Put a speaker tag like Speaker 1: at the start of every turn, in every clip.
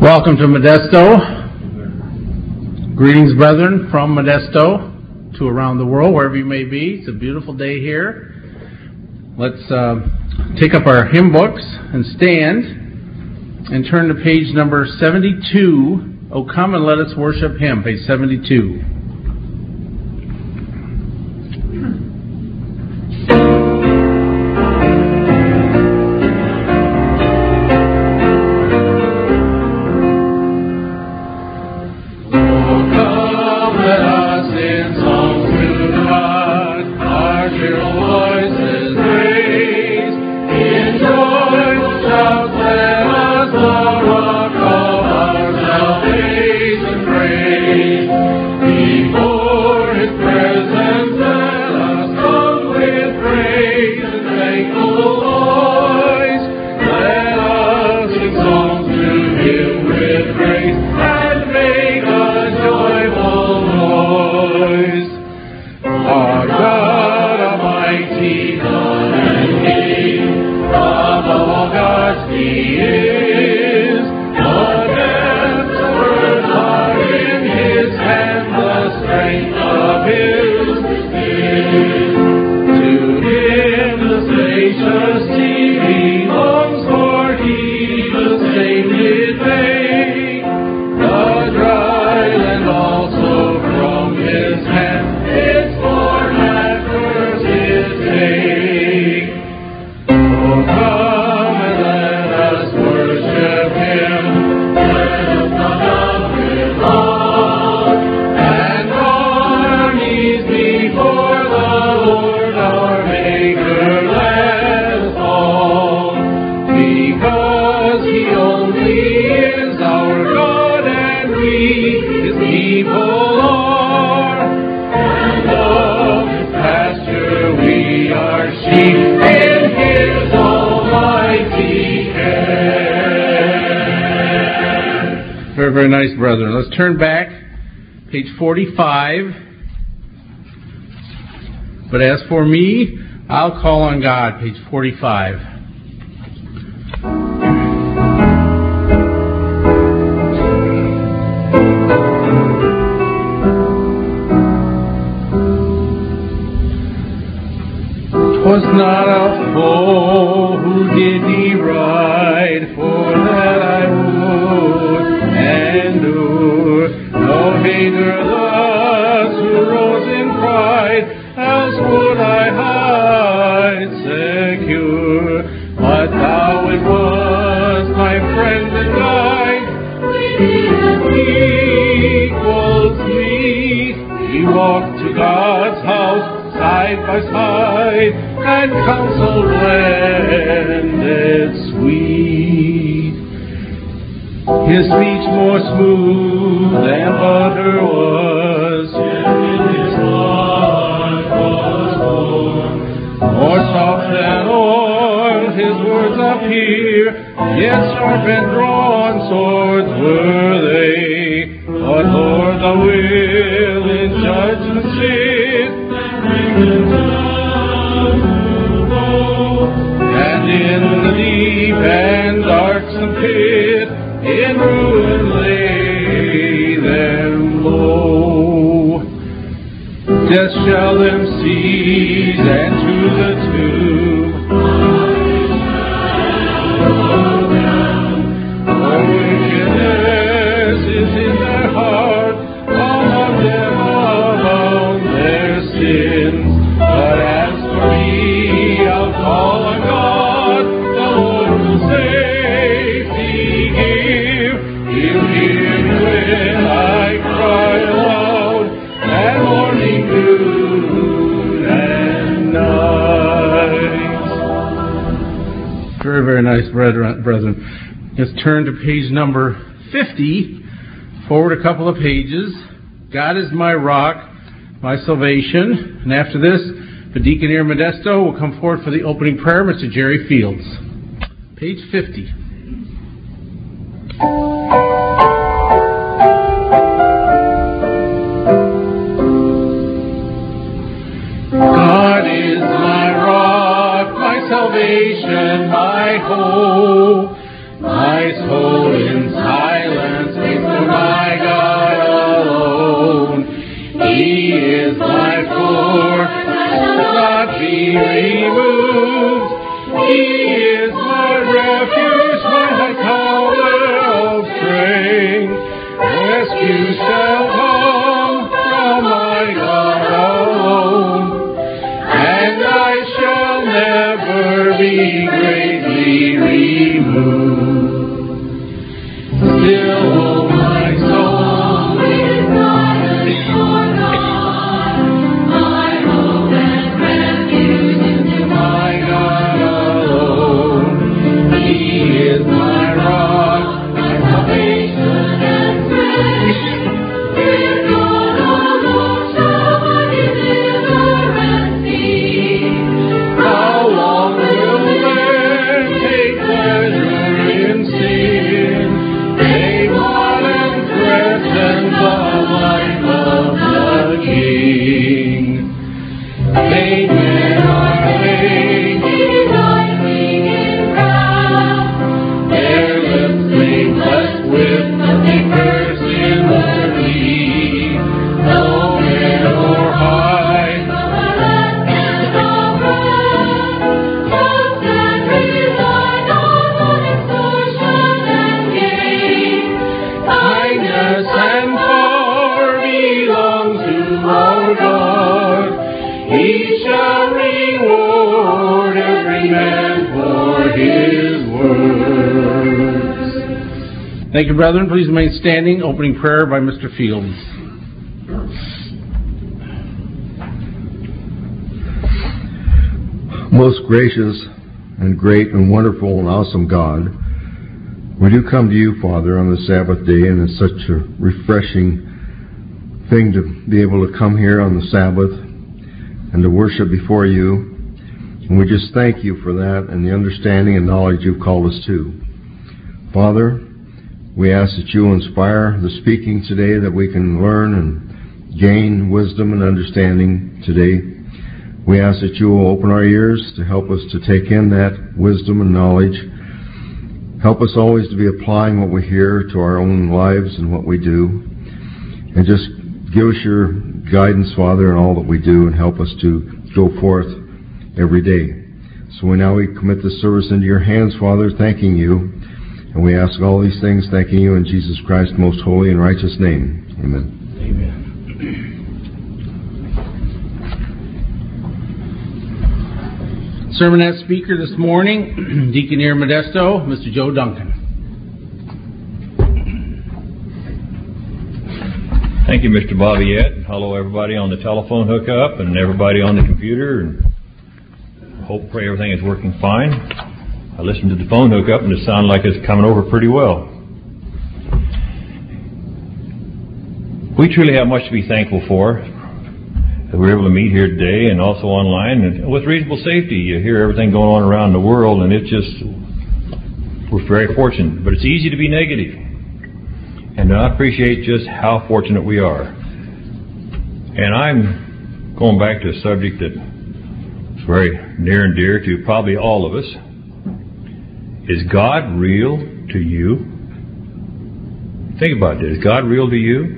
Speaker 1: Welcome to Modesto. Greetings, brethren, from Modesto to around the world, wherever you may be. It's a beautiful day here. Let's take up our hymn books and stand and turn to page number 72. Oh, come and let us worship Him, page 72. Very nice, brethren. Let's turn back, page 45. But as for me, I'll call on God, page 45. "'Twas not a foe who did deride, for that I would endure. No hater thus who rose in pride, else would I hide secure. But thou it was, my friend and guide, equals me. We walked to God's house side by side, and counsel blended sweet. His speech more smooth than butter was, his heart was warm. More soft than oil his words appear, yet sharp and drawn swords were they. But Lord, the will in judgment sit, and in the deep and darksome pit, in ruin lay them low. Death shall them seize, and to the tomb for wickedness is in their heart, all of them abound their sins. But as for me, I'll call on God, the Lord will safety give. He'll hear me when I cry aloud, and morning, noon, and night." Very, very nice, brethren. Let's turn to page number 50. Forward a couple of pages. "God is my rock, my salvation." And after this, the deacon here in Modesto will come forward for the opening prayer, Mr. Jerry Fields. Page 50. God is my rock, my salvation, my hope, my soul in silence not be removed. He is my refuge, my tower of strength. Rescue shall come from my God alone, and I shall never be greatly removed. Still, oh my soul, is not a sure God. My hope and refuge into my God alone. He is my rock, my salvation and strength. In God alone shall my deliverance be. How long will man take pleasure in sin? They want and present the life of the King. Vain men are vain, delighting in wrath. Their lips they bless with, but they curse inwardly. No man or high, but the left and the right, trust and rely on extortion and gain. Kindness and power belong to our God. He shall reward every man for his works.
Speaker 2: Thank you, brethren. Please remain standing. Opening prayer by Mr. Fields.
Speaker 3: Most gracious and great and wonderful and awesome God, we do come to you, Father, on the Sabbath day, and it's such a refreshing thing to be able to come here on the Sabbath and to worship before you. And we just thank you for that and the understanding and knowledge you've called us to. Father, we ask that you inspire the speaking today, that we can learn and gain wisdom and understanding today. We ask that you will open our ears to help us to take in that wisdom and knowledge. Help us always to be applying what we hear to our own lives and what we do. And just give us your guidance, Father, in all that we do, and help us to go forth every day. So we commit this service into your hands, Father, thanking you. And we ask all these things, thanking you in Jesus Christ's most holy and righteous name. Amen.
Speaker 2: Amen. Sermonette speaker this morning, Deacon Ear Modesto, Mr. Joe Duncan.
Speaker 4: Thank you, Mr. Bobbiette. Hello, everybody on the telephone hookup and everybody on the computer. And pray everything is working fine. I listened to the phone hookup and it sounded like it's coming over pretty well. We truly have much to be thankful for. That we're able to meet here today and also online and with reasonable safety. You hear everything going on around the world, and we're very fortunate. But it's easy to be negative and to not appreciate just how fortunate we are. And I'm going back to a subject that is very near and dear to probably all of us. Is God real to you? Think about it. Is God real to you?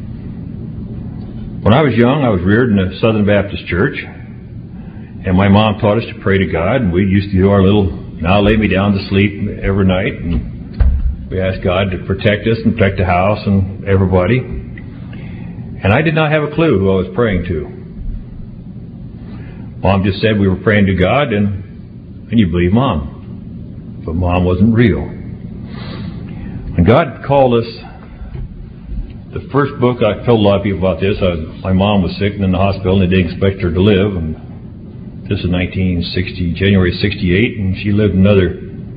Speaker 4: When I was young, I was reared in a Southern Baptist church, and my mom taught us to pray to God, and we used to do our little, now lay me down to sleep every night, and we asked God to protect us and protect the house and everybody. And I did not have a clue who I was praying to. Mom just said we were praying to God, and you believe Mom. But Mom wasn't real. When God called us, the first book, I told a lot of people about this. My mom was sick and in the hospital, and they didn't expect her to live. And this is January 68, and she lived another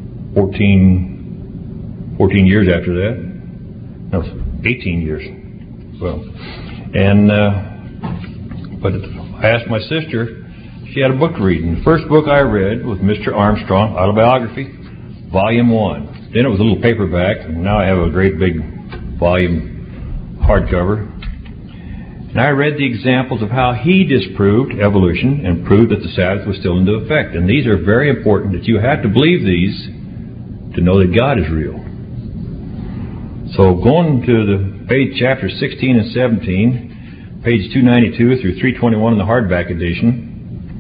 Speaker 4: 14 years after that. No, 18 years. Well, and but I asked my sister. She had a book to read, and the first book I read was Mr. Armstrong Autobiography, Volume 1. Then it was a little paperback, and now I have a great big volume hardcover. And I read the examples of how he disproved evolution and proved that the Sabbath was still into effect. And these are very important, that you have to believe these to know that God is real. So going to the page chapter 16 and 17, page 292 through 321 in the hardback edition,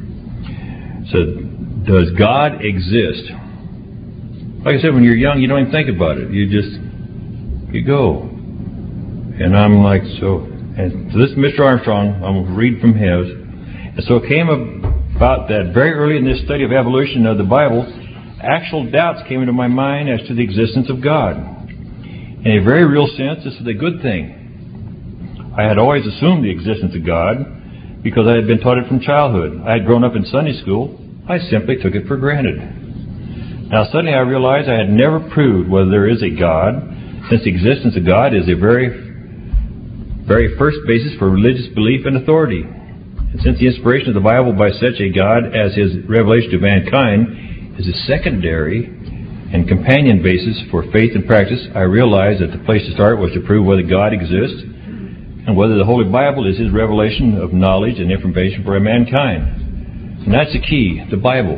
Speaker 4: said, does God exist? Like I said, when you're young, you don't even think about it. You go. And I'm like, and so this is Mr. Armstrong, I'm reading from his. And so it came about that very early in this study of evolution of the Bible, actual doubts came into my mind as to the existence of God. In a very real sense, this is a good thing. I had always assumed the existence of God because I had been taught it from childhood. I had grown up in Sunday school. I simply took it for granted. Now suddenly I realized I had never proved whether there is a God, since the existence of God is a very first basis for religious belief and authority. And since the inspiration of the Bible by such a God as His revelation to mankind is a secondary and companion basis for faith and practice, I realized that the place to start was to prove whether God exists and whether the Holy Bible is His revelation of knowledge and information for mankind. And that's the key, the Bible.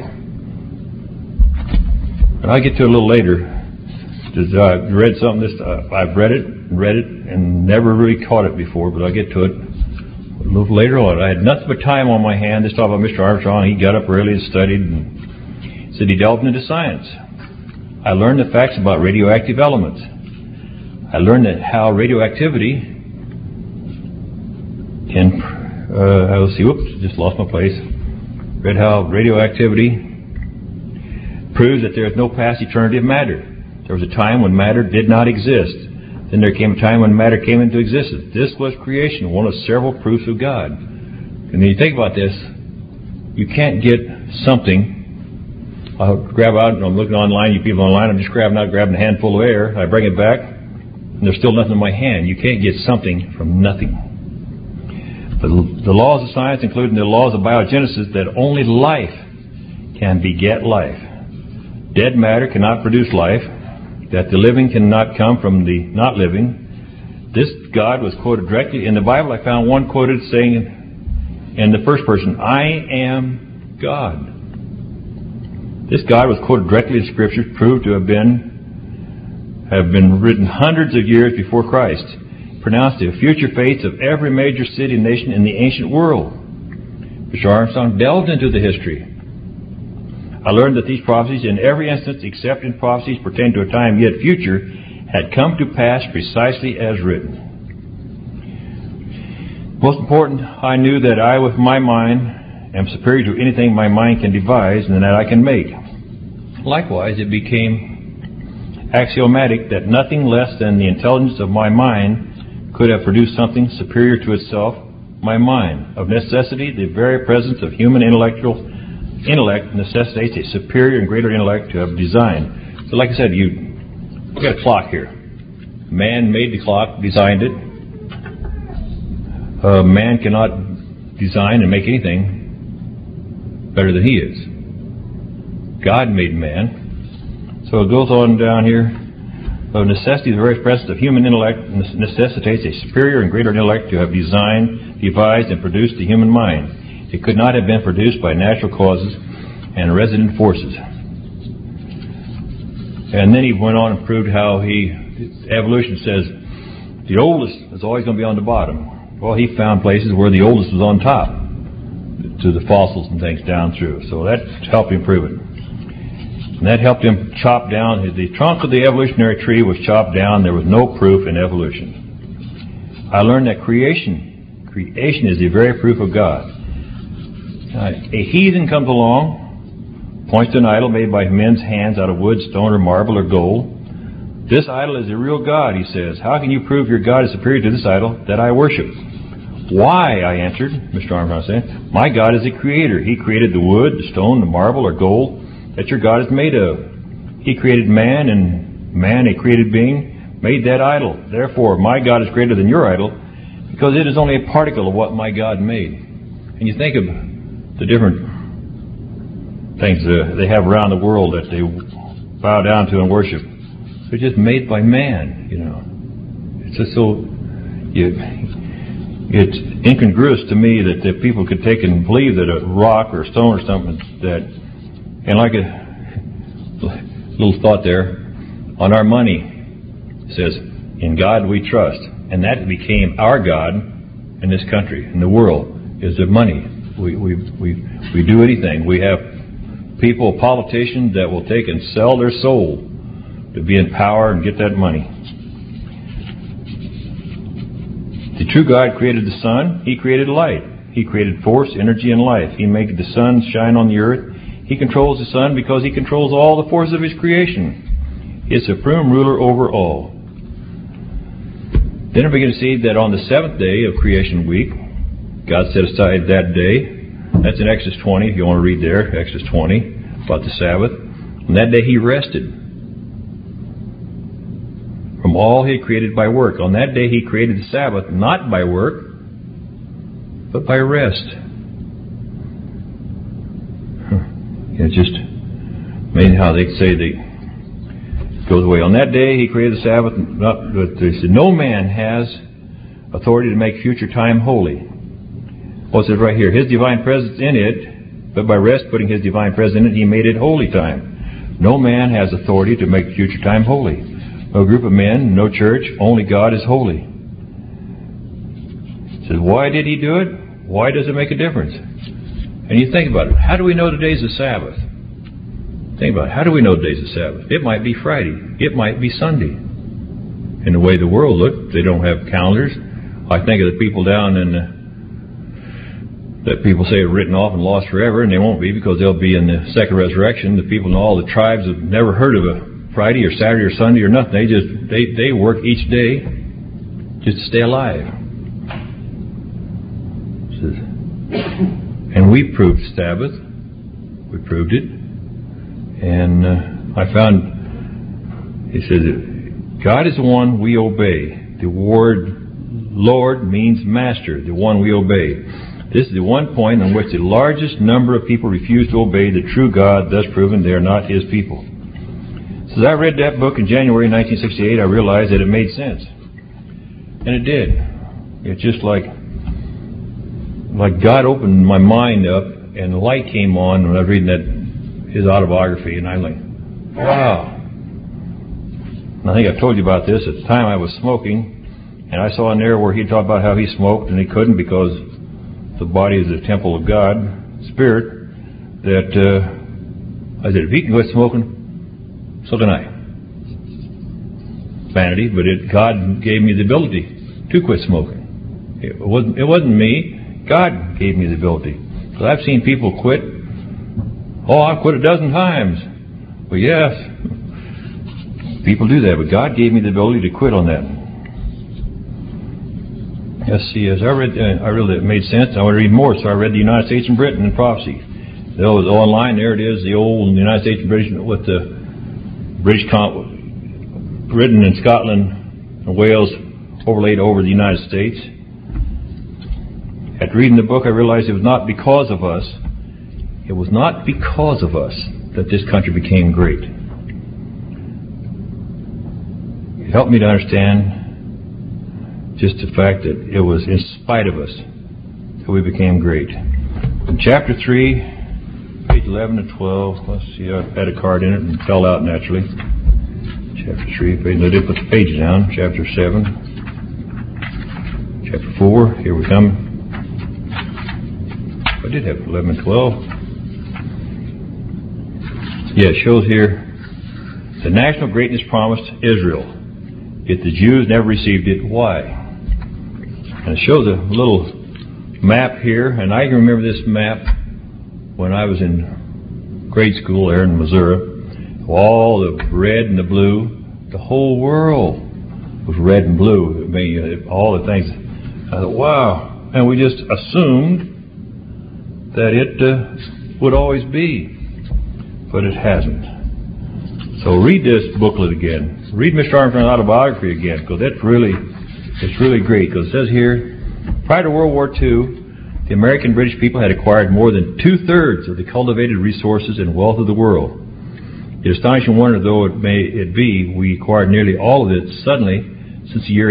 Speaker 4: And I'll get to it a little later. I read something I've read it and never really caught it before, but I'll get to it a little later on. I had nothing but time on my hand. This talk about Mr. Armstrong. He got up early and studied and said he delved into science. I learned the facts about radioactive elements. I learned that how radioactivity can, just lost my place. Read how radioactivity proves that there is no past eternity of matter. There was a time when matter did not exist. Then there came a time when matter came into existence. This was creation, one of several proofs of God. And when you think about this, you can't get something. I'll grab out, and I'm looking online, you people online, I'm just grabbing a handful of air, I bring it back, and there's still nothing in my hand. You can't get something from nothing. The laws of science, including the laws of biogenesis, that only life can beget life. Dead matter cannot produce life, that the living cannot come from the not living. This God was quoted directly in the Bible. I found one quoted saying in the first person, I am God. This God was quoted directly in Scripture, proved to have been written hundreds of years before Christ, pronounced the future fates of every major city and nation in the ancient world. Mr. Armstrong delved into the history. I learned that these prophecies, in every instance except in prophecies pertaining to a time yet future, had come to pass precisely as written. Most important, I knew that I, with my mind, am superior to anything my mind can devise and that I can make. Likewise, it became axiomatic that nothing less than the intelligence of my mind could have produced something superior to itself, my mind. Of necessity, the very presence of human intellect necessitates a superior and greater intellect to have designed. So like I said, we got a clock here. Man made the clock, designed it. Man cannot design and make anything better than he is. God made man. So it goes on down here. Of necessity, the very presence of human intellect necessitates a superior and greater intellect to have designed, devised, and produced the human mind. It could not have been produced by natural causes and resident forces. And then he went on and proved how evolution says the oldest is always going to be on the bottom. Well, he found places where the oldest was on top, to the fossils and things down through. So that helped him prove it. And that helped him chop down. The trunk of the evolutionary tree was chopped down. There was no proof in evolution. I learned that creation is the very proof of God. A heathen comes along, points to an idol made by men's hands out of wood, stone, or marble, or gold. This idol is a real God, he says. How can you prove your God is superior to this idol that I worship? Why, I answered, Mr. Armstrong said, my God is a creator. He created the wood, the stone, the marble, or gold that your God is made of. He created man, and man, a created being, made that idol. Therefore, my God is greater than your idol, because it is only a particle of what my God made. And you think of the different things they have around the world that they bow down to and worship. They're just made by man, you know. It's just so... It's incongruous to me that people could take and believe that a rock or a stone or something that... And like a little thought there, on our money, it says, in God we trust. And that became our God in this country, in the world, is the money. We do anything. We have people, politicians that will take and sell their soul to be in power and get that money. The true God created the sun. He created light. He created force, energy, and life. He made the sun shine on the earth. He controls the sun because He controls all the forces of His creation. He is supreme ruler over all. Then we begin to see that on the seventh day of creation week, God set aside that day. That's in Exodus 20, if you want to read there, Exodus 20, about the Sabbath. On that day He rested from all He had created by work. On that day He created the Sabbath, not by work, but by rest. It's just amazing how they say it goes away. On that day He created the Sabbath, but they said, no man has authority to make future time holy. Well, it says right here, His divine presence in it, but by rest putting His divine presence in it, He made it holy time. No man has authority to make future time holy. No group of men, no church, only God is holy. It says, why did He do it? Why does it make a difference? And you think about it. How do we know today's the Sabbath? Think about it. How do we know today's the Sabbath? It might be Friday. It might be Sunday. In the way the world looks, they don't have calendars. I think of the people down in that people say are written off and lost forever, and they won't be because they'll be in the second resurrection. The people in all the tribes have never heard of a Friday or Saturday or Sunday or nothing. They work each day just to stay alive. And we proved Sabbath. We proved it. And I found, he said, God is the one we obey. The word Lord means master, the one we obey. This is the one point on which the largest number of people refuse to obey the true God, thus proving they are not His people. So as I read that book in January 1968, I realized that it made sense. And it did. It's just like God opened my mind up and the light came on when I was reading his autobiography, and I was like, wow. And I think I've told you about this. At the time I was smoking, and I saw in there where he talked about how he smoked and he couldn't because the body is the temple of God, Spirit, that I said, if he can quit smoking, so can I. Vanity, but God gave me the ability to quit smoking. It wasn't me. God gave me the ability. Because I've seen people quit. Oh, I've quit 12 times. Well, yes, people do that, but God gave me the ability to quit on that. Let's see, as I read it made sense. I want to read more, so I read the United States and Britain and prophecy. It was online. There it is, the old United States and Britain with the Britain and Scotland and Wales overlaid over the United States. After reading the book, I realized it was not because of us. It was not because of us that this country became great. It helped me to understand just the fact that it was in spite of us that we became great. In chapter 3, page 11 and 12, let's see, I had a card in it and it fell out naturally. Chapter 3, I did put the page down. Chapter 7, chapter 4, here we come. I did have 11 and 12. Yeah, it shows here the national greatness promised Israel. Yet the Jews never received it. Why? And it shows a little map here, and I can remember this map when I was in grade school there in Missouri. All the red and the blue, the whole world was red and blue. I mean, all the things. I thought, wow. And we just assumed that it would always be, but it hasn't. So read this booklet again. Read Mr. Armstrong's autobiography again, because it's really great. Because it says here, prior to World War II, the American and British people had acquired more than 2/3 of the cultivated resources and wealth of the world. Yet astonishing wonder though it may be, we acquired nearly all of it suddenly since the year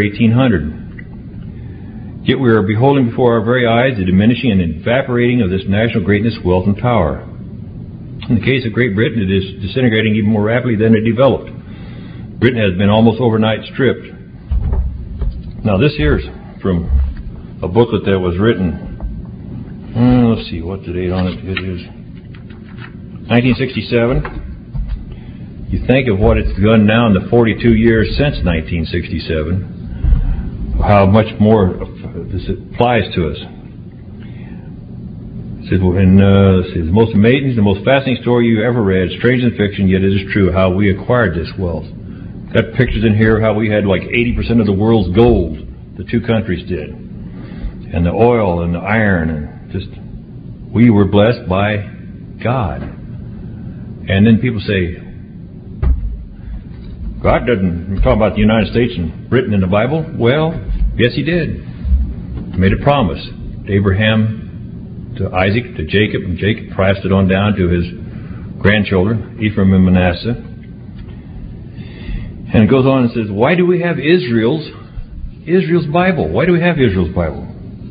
Speaker 4: 1800. Yet we are beholding before our very eyes the diminishing and evaporating of this national greatness, wealth, and power. In the case of Great Britain, it is disintegrating even more rapidly than it developed. Britain has been almost overnight stripped. Now this here's from a booklet that was written, let's see, what's the date on it? It is 1967. You think of what it's done now in the 42 years since 1967, how much more this applies to us. It says, the most amazing, the most fascinating story you ever read, strange in fiction, yet it is true, how we acquired this wealth. Got pictures in here how we had like 80% of the world's gold, the two countries did, and the oil and the iron, and just, we were blessed by God. And then people say, God doesn't talk about the United States and written in the Bible. Well, yes, He did. He made a promise to Abraham, to Isaac, to Jacob, and Jacob passed it on down to his grandchildren, Ephraim and Manasseh. And it goes on and says, why do we have Israel's Bible? Why do we have Israel's Bible?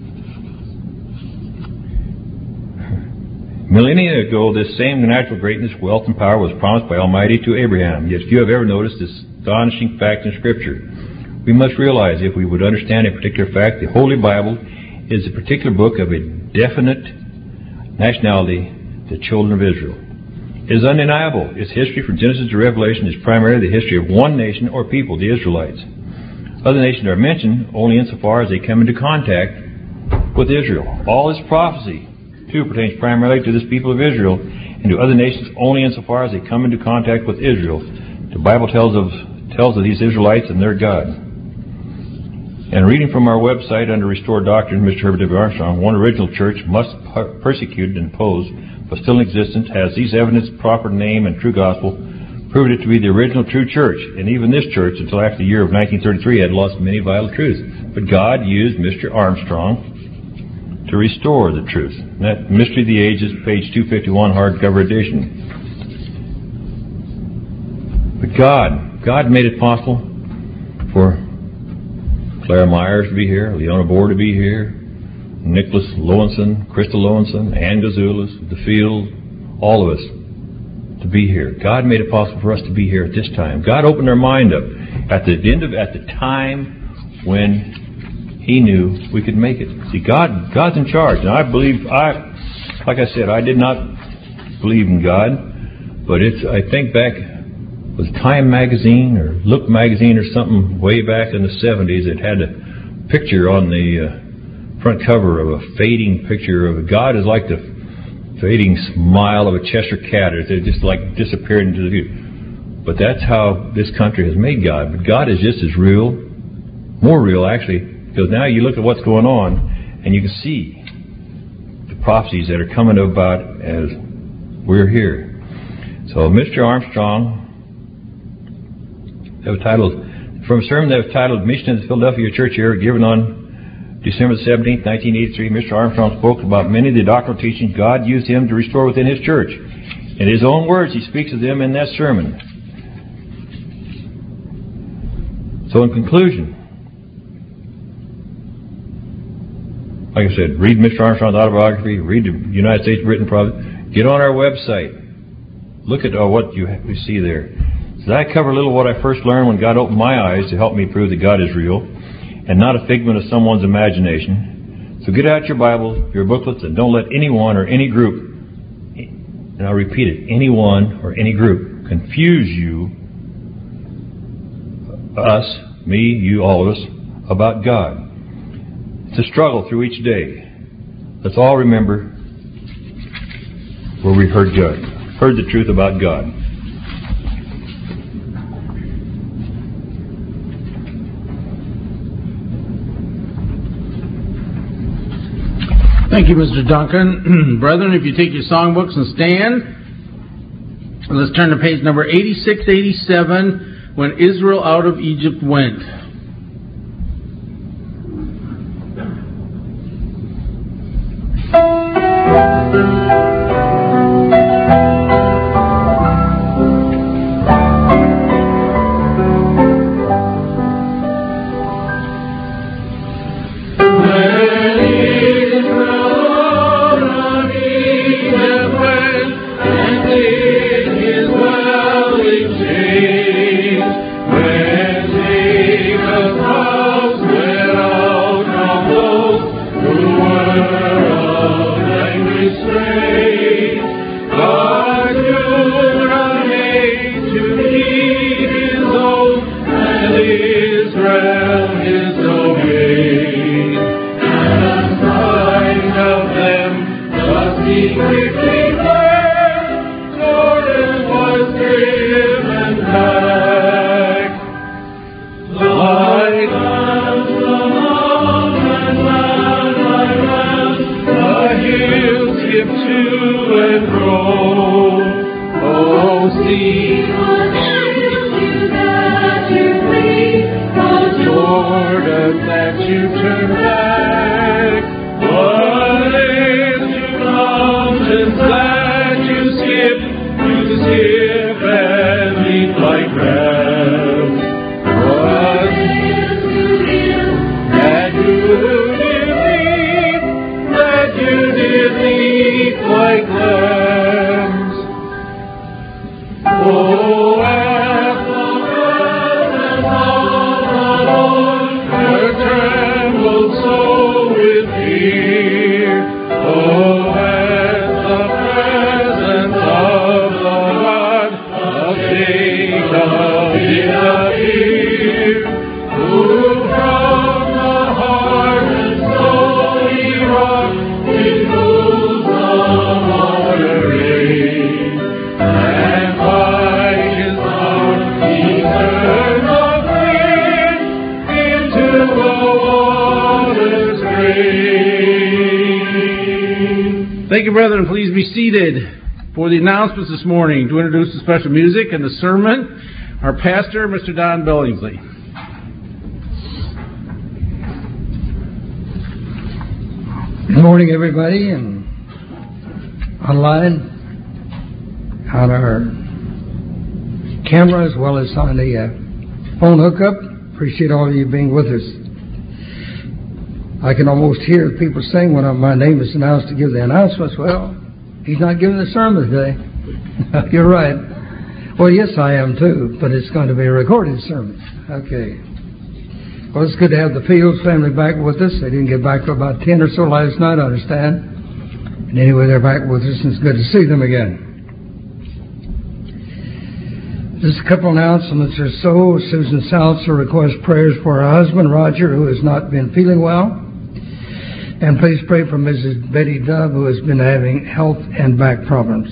Speaker 4: Millennia ago, this same natural greatness, wealth, and power was promised by Almighty to Abraham. Yet few have ever noticed this astonishing fact in Scripture. We must realize, if we would understand a particular fact, the Holy Bible is a particular book of a definite nationality, the children of Israel. It is undeniable. Its history from Genesis to Revelation is primarily the history of one nation or people, the Israelites. Other nations are mentioned only insofar as they come into contact with Israel. All this prophecy, too, pertains primarily to this people of Israel and to other nations only insofar as they come into contact with Israel. The Bible tells of these Israelites and their God. And reading from our website under Restored Doctrine, Mr. Herbert W. Armstrong, one original church must persecuted and opposed, but still in existence, has these evidence, proper name, and true gospel, proved it to be the original true church. And even this church, until after the year of 1933, had lost many vital truths. But God used Mr. Armstrong to restore the truth. And that Mystery of the Ages, page 251, hardcover edition. But God made it possible for Clara Myers to be here, Leona Bohr to be here, Nicholas Lowenson, Crystal Lowenson, Ann Gazulis, DeField, all of us to be here. God made it possible for us to be here at this time. God opened our mind up at the time when He knew we could make it. See, God's in charge. And I believe, like I said, I did not believe in God, but I think back, was Time magazine or Look magazine or something way back in the 70s, it had a picture on the front cover of a fading picture of God is like the fading smile of a Cheshire cat. It just like disappeared into the view. But that's how this country has made God. But God is just as real, more real actually, because now you look at what's going on and you can see the prophecies that are coming about as we're here. So Mr. Armstrong, that was titled, from a sermon that was titled Mission in the Philadelphia Church Era, given on December 17, 1983, Mr. Armstrong spoke about many of the doctrinal teachings God used him to restore within His church. In his own words, he speaks of them in that sermon. So in conclusion, like I said, read Mr. Armstrong's autobiography, read the United States written prophet, get on our website, look at what you see there. So I cover a little what I first learned when God opened my eyes to help me prove that God is real and not a figment of someone's imagination. So get out your Bible, your booklets, and don't let anyone or any group, and I'll repeat it, anyone or any group confuse you, us, me, you, all of us, about God. It's a struggle through each day. Let's all remember where we heard the truth about God.
Speaker 2: Thank you, Mr. Duncan. Brethren, if you take your songbooks and stand, let's turn to page number 8687, When Israel Out of Egypt Went.
Speaker 1: Say
Speaker 2: Thank you, brethren. Please be seated for the announcements this morning. To introduce the special music and the sermon, our pastor, Mr. Don Billingsley.
Speaker 5: Good morning, everybody, and online, on our camera, as well as on the phone hookup. Appreciate all of you being with us. I can almost hear people saying when my name is announced to give the announcements, well, he's not giving the sermon today. You're right. Well, yes, I am too, but it's going to be a recorded sermon. Okay. Well, it's good to have the Fields family back with us. They didn't get back for about 10 or so last night, I understand. And anyway, they're back with us, and it's good to see them again. Just a couple announcements or so. Susan Salzer requests prayers for her husband, Roger, who has not been feeling well. And please pray for Mrs. Betty Dove, who has been having health and back problems.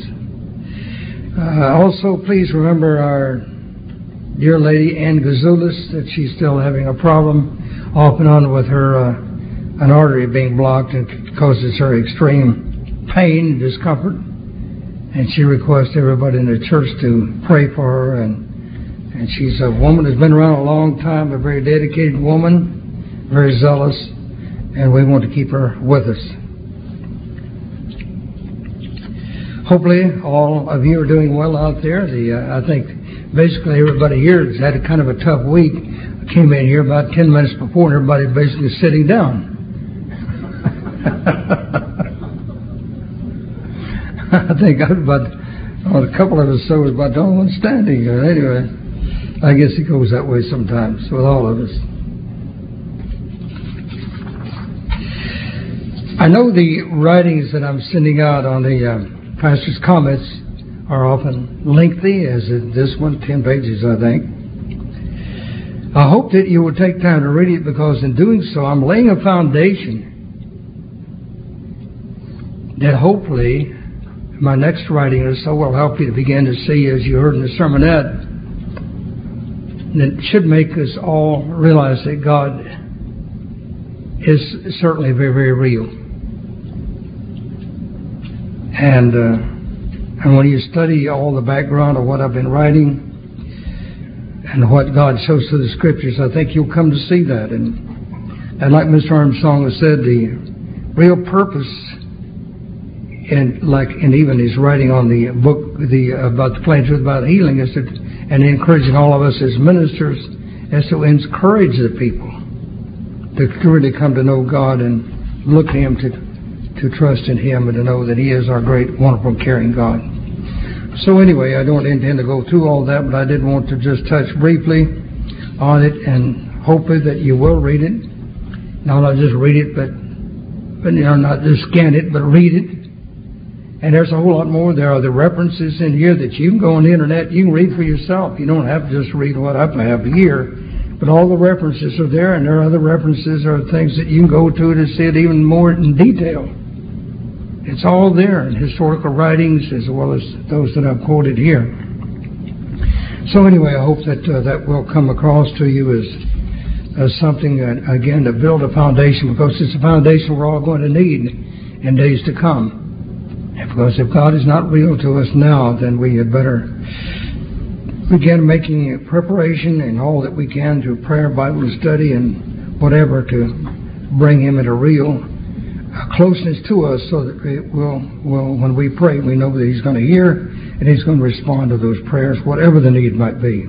Speaker 5: Also, please remember our dear lady, Ann Gazoulis, that she's still having a problem off and on with her, an artery being blocked, and causes her extreme pain and discomfort. And she requests everybody in the church to pray for her. And she's a woman who's been around a long time, a very dedicated woman, very zealous, and we want to keep her with us. Hopefully all of you are doing well out there. I think basically everybody here has had a kind of a tough week. I came in here about 10 minutes before and everybody basically sitting down. I think about a couple of us so was about the only one standing. Anyway, I guess it goes that way sometimes with all of us. I know the writings that I'm sending out on the pastor's comments are often lengthy, as in this one, 10 pages, I think. I hope that you will take time to read it, because in doing so, I'm laying a foundation that hopefully my next writing or so will help you to begin to see, as you heard in the sermonette, that should make us all realize that God is certainly very, very real. And when you study all the background of what I've been writing and what God shows through the Scriptures, I think you'll come to see that. And like Mr. Armstrong has said, the real purpose, and even his writing on the book about the plain truth about healing, is that, and encouraging all of us as ministers, is to encourage the people to really come to know God and look to Him, to trust in Him, and to know that He is our great, wonderful, caring God. So anyway, I don't intend to go through all that, but I did want to just touch briefly on it, and hopefully that you will read it. Not just read it, but not just scan it, but read it. And there's a whole lot more. There are the references in here that you can go on the internet, you can read for yourself. You don't have to just read what I have here. But all the references are there, and there are other references or things that you can go to see it even more in detail. It's all there in historical writings as well as those that I've quoted here. So anyway, I hope that that will come across to you as something, again, to build a foundation, because it's a foundation we're all going to need in days to come. Because if God is not real to us now, then we had better begin making preparation and all that we can through prayer, Bible study, and whatever to bring Him into real closeness to us, so that when we pray, we know that He's going to hear and He's going to respond to those prayers, whatever the need might be.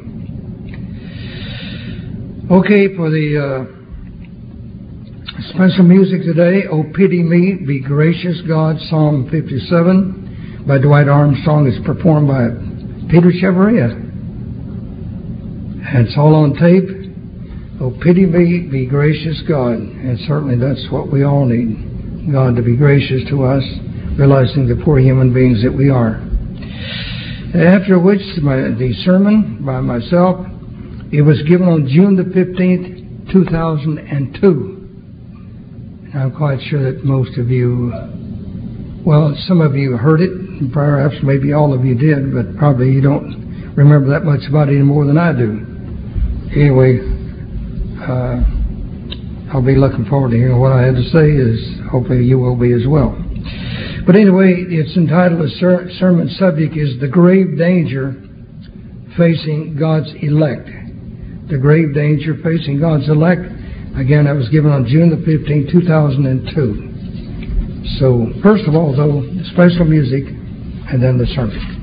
Speaker 5: Okay, for the special music today, "Oh Pity Me, Be Gracious God," Psalm 57 by Dwight Armstrong. It's performed by Peter Cheverria. And it's all on tape. "Oh pity me, be gracious God." And certainly that's what we all need. God to be gracious to us, realizing the poor human beings that we are. After which, the sermon by myself, it was given on June the 15th, 2002. I'm quite sure that most of you, well, some of you heard it, and perhaps maybe all of you did, but probably you don't remember that much about it any more than I do. Anyway, I'll be looking forward to hearing what I had to say, as hopefully you will be as well. But anyway, it's entitled, the sermon subject is The Grave Danger Facing God's Elect. The Grave Danger Facing God's Elect. Again, that was given on June the 15th, 2002. So, first of all, though, special music, and then the sermon.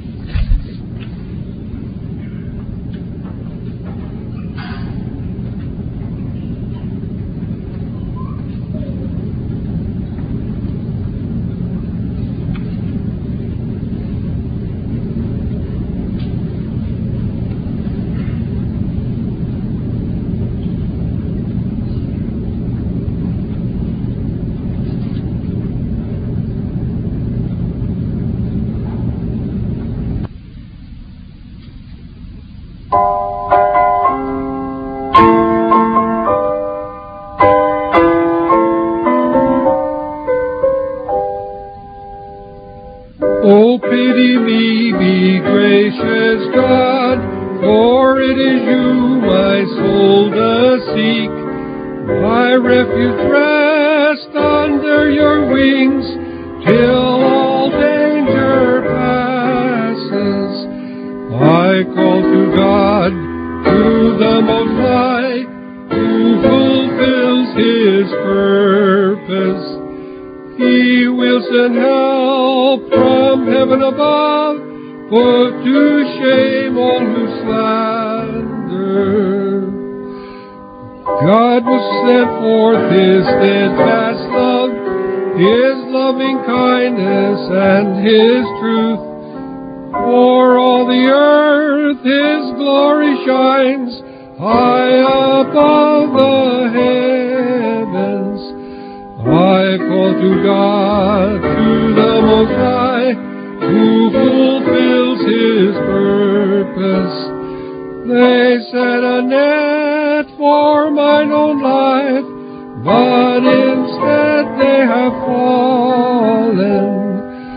Speaker 1: Oh, pity me, be gracious God, for it is you my soul does seek. My refuge rest under your wings, till all danger passes. I call to God, to the Most High, who fulfills His purpose. He will send help from heaven above, put to shame all who slander. God will send forth His steadfast love, His loving kindness and His truth. For all the earth His glory shines, high above the heavens. I call to God, to the Most High, who fulfills His purpose. They set a net for mine own life, but instead they have fallen.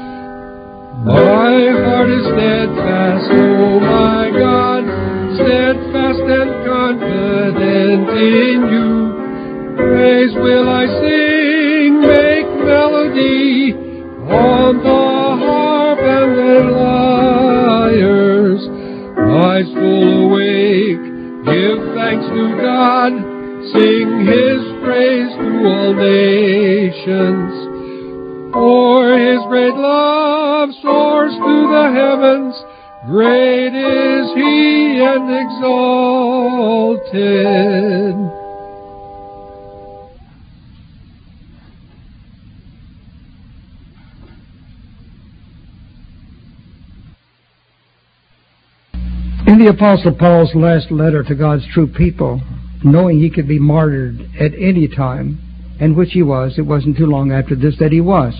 Speaker 1: My heart is steadfast, oh my God, steadfast and confident in you. Praise will I sing, make melody on the harp and the lyres. My soul awake, give thanks to God, sing His praise to all nations. For His great love soars to the heavens, great is He and exalted.
Speaker 5: In the Apostle Paul's last letter to God's true people, knowing he could be martyred at any time, and which he was, it wasn't too long after this that he was.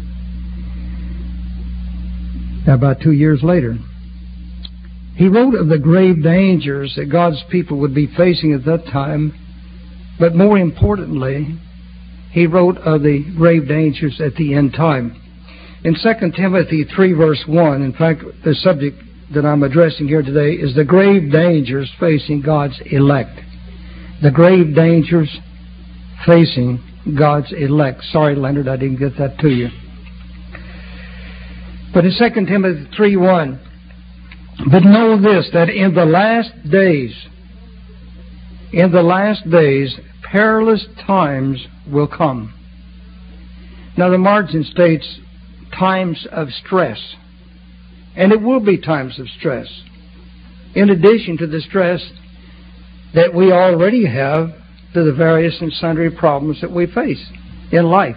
Speaker 5: About 2 years later, he wrote of the grave dangers that God's people would be facing at that time, but more importantly, he wrote of the grave dangers at the end time. In 2 Timothy 3 verse 1, in fact, the subject that I'm addressing here today is the grave dangers facing God's elect. The grave dangers facing God's elect. Sorry, Leonard, I didn't get that to you. But in 2 Timothy 3:1, but know this, that in the last days, perilous times will come. Now the margin states times of stress. And it will be times of stress, in addition to the stress that we already have through the various and sundry problems that we face in life.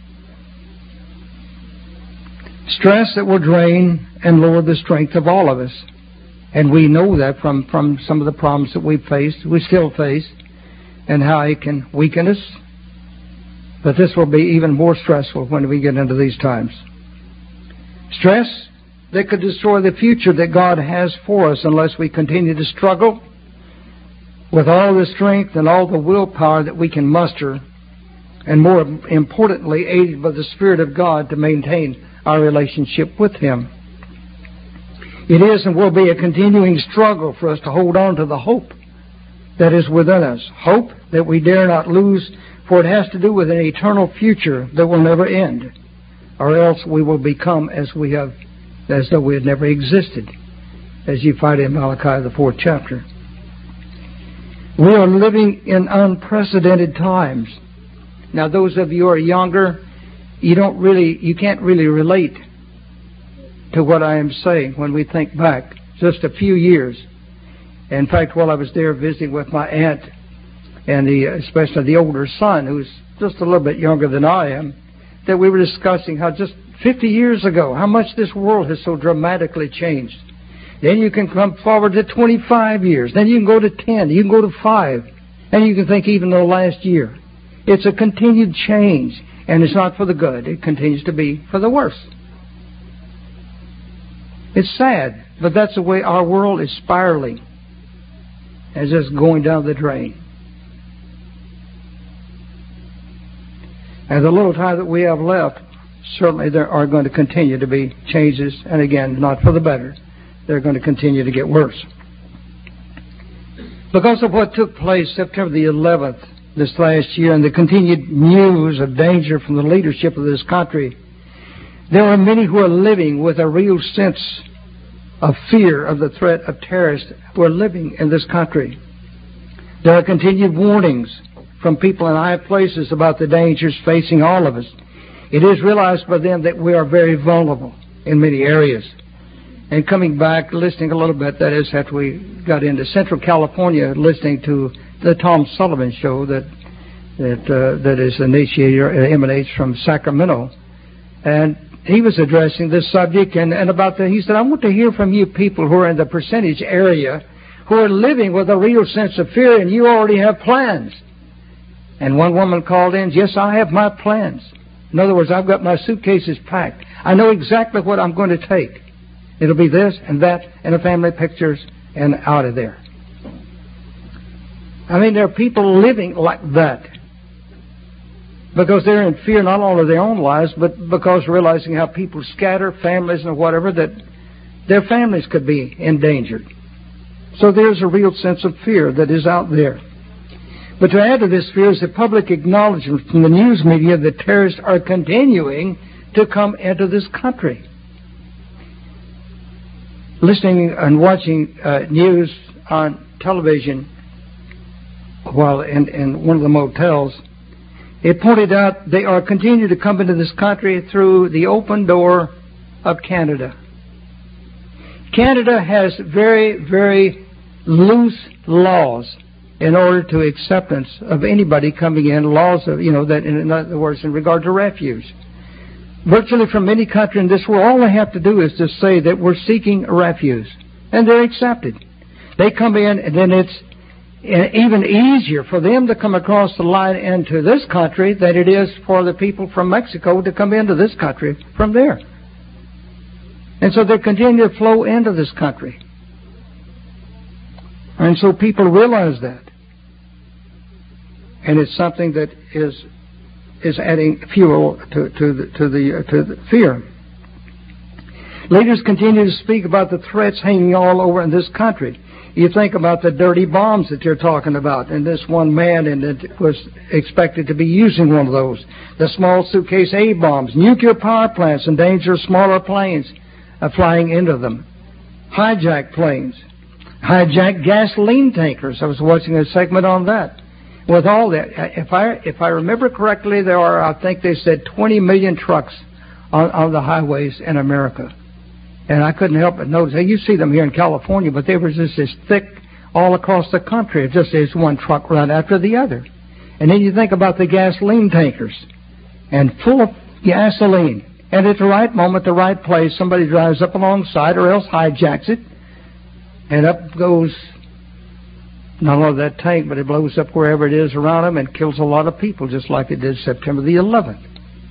Speaker 5: Stress that will drain and lower the strength of all of us. And we know that from some of the problems that we've faced, we still face, and how it can weaken us. But this will be even more stressful when we get into these times. Stress that could destroy the future that God has for us unless we continue to struggle with all the strength and all the willpower that we can muster, and more importantly, aided by the Spirit of God to maintain our relationship with Him. It is and will be a continuing struggle for us to hold on to the hope that is within us. Hope that we dare not lose, for it has to do with an eternal future that will never end. or else we will become as though we had never existed, as you find in Malachi, the 4th chapter. We are living in unprecedented times. Now, those of you who are younger, you can't really relate to what I am saying when we think back just a few years. In fact, while I was there visiting with my aunt, and especially the older son, who's just a little bit younger than I am, that we were discussing how just 50 years ago, how much this world has so dramatically changed. Then you can come forward to 25 years. Then you can go to 10. You can go to 5. And you can think even the last year. It's a continued change. And it's not for the good. It continues to be for the worse. It's sad, but that's the way our world is spiraling. It's just going down the drain. And the little time that we have left, certainly there are going to continue to be changes. And again, not for the better. They're going to continue to get worse. Because of what took place September the 11th this last year and the continued news of danger from the leadership of this country, there are many who are living with a real sense of fear of the threat of terrorists who are living in this country. There are continued warnings from people in high places about the dangers facing all of us. It is realized by them that we are very vulnerable in many areas. And coming back, listening a little bit, that is, after we got into Central California, listening to the Tom Sullivan show that is initiated or emanates from Sacramento, and he was addressing this subject and about he said, I want to hear from you people who are in the percentage area who are living with a real sense of fear, and you already have plans. And one woman called in, yes, I have my plans. In other words, I've got my suitcases packed. I know exactly what I'm going to take. It'll be this and that and the family pictures and out of there. I mean, there are people living like that because they're in fear not only of their own lives, but because realizing how people scatter, families and whatever, that their families could be endangered. So there's a real sense of fear that is out there. But to add to this fear is the public acknowledgement from the news media that terrorists are continuing to come into this country. Listening and watching news on television while in one of the motels, it pointed out they are continuing to come into this country through the open door of Canada. Canada has very, very loose laws in order to acceptance of anybody coming in, laws of, that in other words, in regard to refuge. Virtually from any country in this world, all they have to do is to say that we're seeking refuge, and they're accepted. They come in, and then it's even easier for them to come across the line into this country than it is for the people from Mexico to come into this country from there. And so they continue to flow into this country. And so people realize that. And it's something that is adding fuel to the fear. Leaders continue to speak about the threats hanging all over in this country. You think about the dirty bombs that you're talking about, and this one man and it was expected to be using one of those. The small suitcase A bombs, nuclear power plants endanger smaller planes flying into them, hijacked planes, hijacked gasoline tankers. I was watching a segment on that. With all that, if I remember correctly, there are, I think they said, 20 million trucks on the highways in America. And I couldn't help but notice, you see them here in California, but they were just as thick all across the country. It just is one truck right after the other. And then you think about the gasoline tankers, and full of gasoline. And at the right moment, the right place, somebody drives up alongside or else hijacks it, and up goes not only that tank, but it blows up wherever it is around them and kills a lot of people, just like it did September the 11th.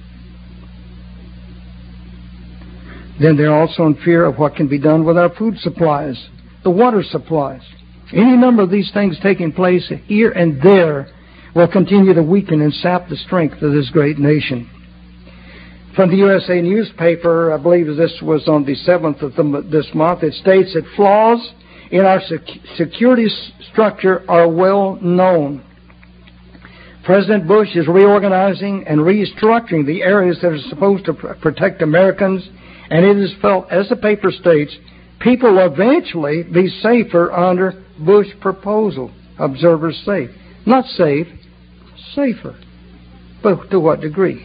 Speaker 5: Then they're also in fear of what can be done with our food supplies, the water supplies. Any number of these things taking place here and there will continue to weaken and sap the strength of this great nation. From the USA newspaper, I believe this was on the 7th of this month, it states that flaws in our security structure are well known. President Bush is reorganizing and restructuring the areas that are supposed to protect Americans, and it is felt, as the paper states, people will eventually be safer under Bush proposal. Observers say. Not safe, safer. But to what degree?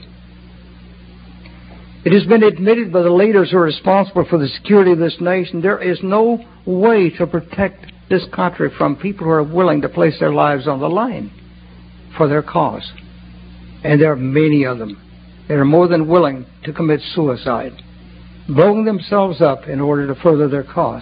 Speaker 5: It has been admitted by the leaders who are responsible for the security of this nation, there is no way to protect this country from people who are willing to place their lives on the line for their cause. And there are many of them that are more than willing to commit suicide, blowing themselves up in order to further their cause.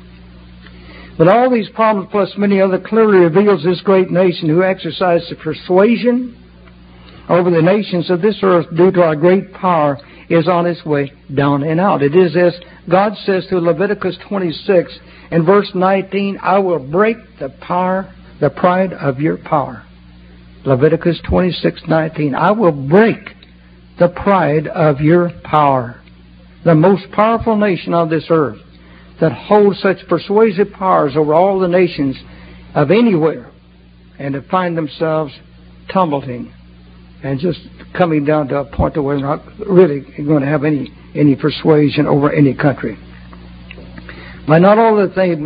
Speaker 5: But all these problems, plus many other, clearly reveals this great nation who exercises persuasion over the nations of this earth due to our great power is on its way down and out. It is as God says to Leviticus 26 and verse 19, I will break the pride of your power. Leviticus 26:19, I will break the pride of your power. The most powerful nation on this earth that holds such persuasive powers over all the nations of anywhere, and to find themselves tumbling and just coming down to a point where they're not really going to have any persuasion over any country. By not only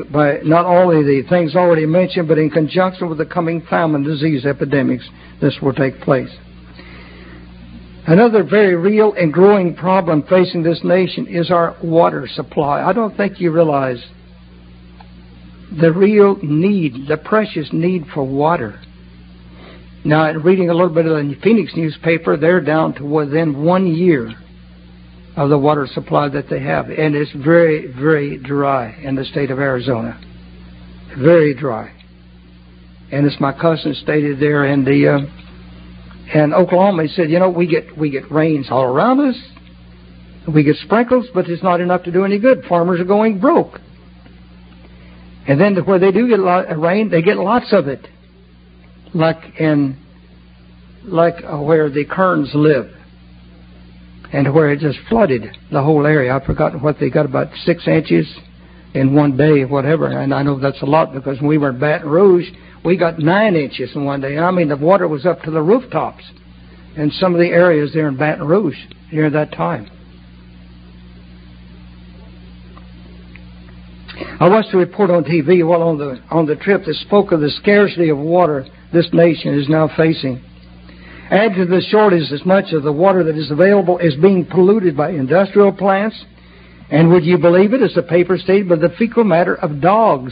Speaker 5: the things already mentioned, but in conjunction with the coming famine, disease epidemics, this will take place. Another very real and growing problem facing this nation is our water supply. I don't think you realize the real need, the precious need for water. Now, reading a little bit of the Phoenix newspaper, they're down to within 1 year of the water supply that they have. And it's very, very dry in the state of Arizona. Very dry. And as my cousin stated there in Oklahoma, he said, we get rains all around us. We get sprinkles, but it's not enough to do any good. Farmers are going broke. And then where they do get rain, they get lots of it. Like where the Kerns live, and where it just flooded the whole area. I've forgotten what they got, about 6 inches in one day, whatever. And I know that's a lot because when we were in Baton Rouge, we got 9 inches in one day. I mean, the water was up to the rooftops in some of the areas there in Baton Rouge near that time. I watched a report on TV while on the trip that spoke of the scarcity of water this nation is now facing. Add to the shortage, as much of the water that is available is being polluted by industrial plants, and would you believe it, as the paper stated, by the fecal matter of dogs.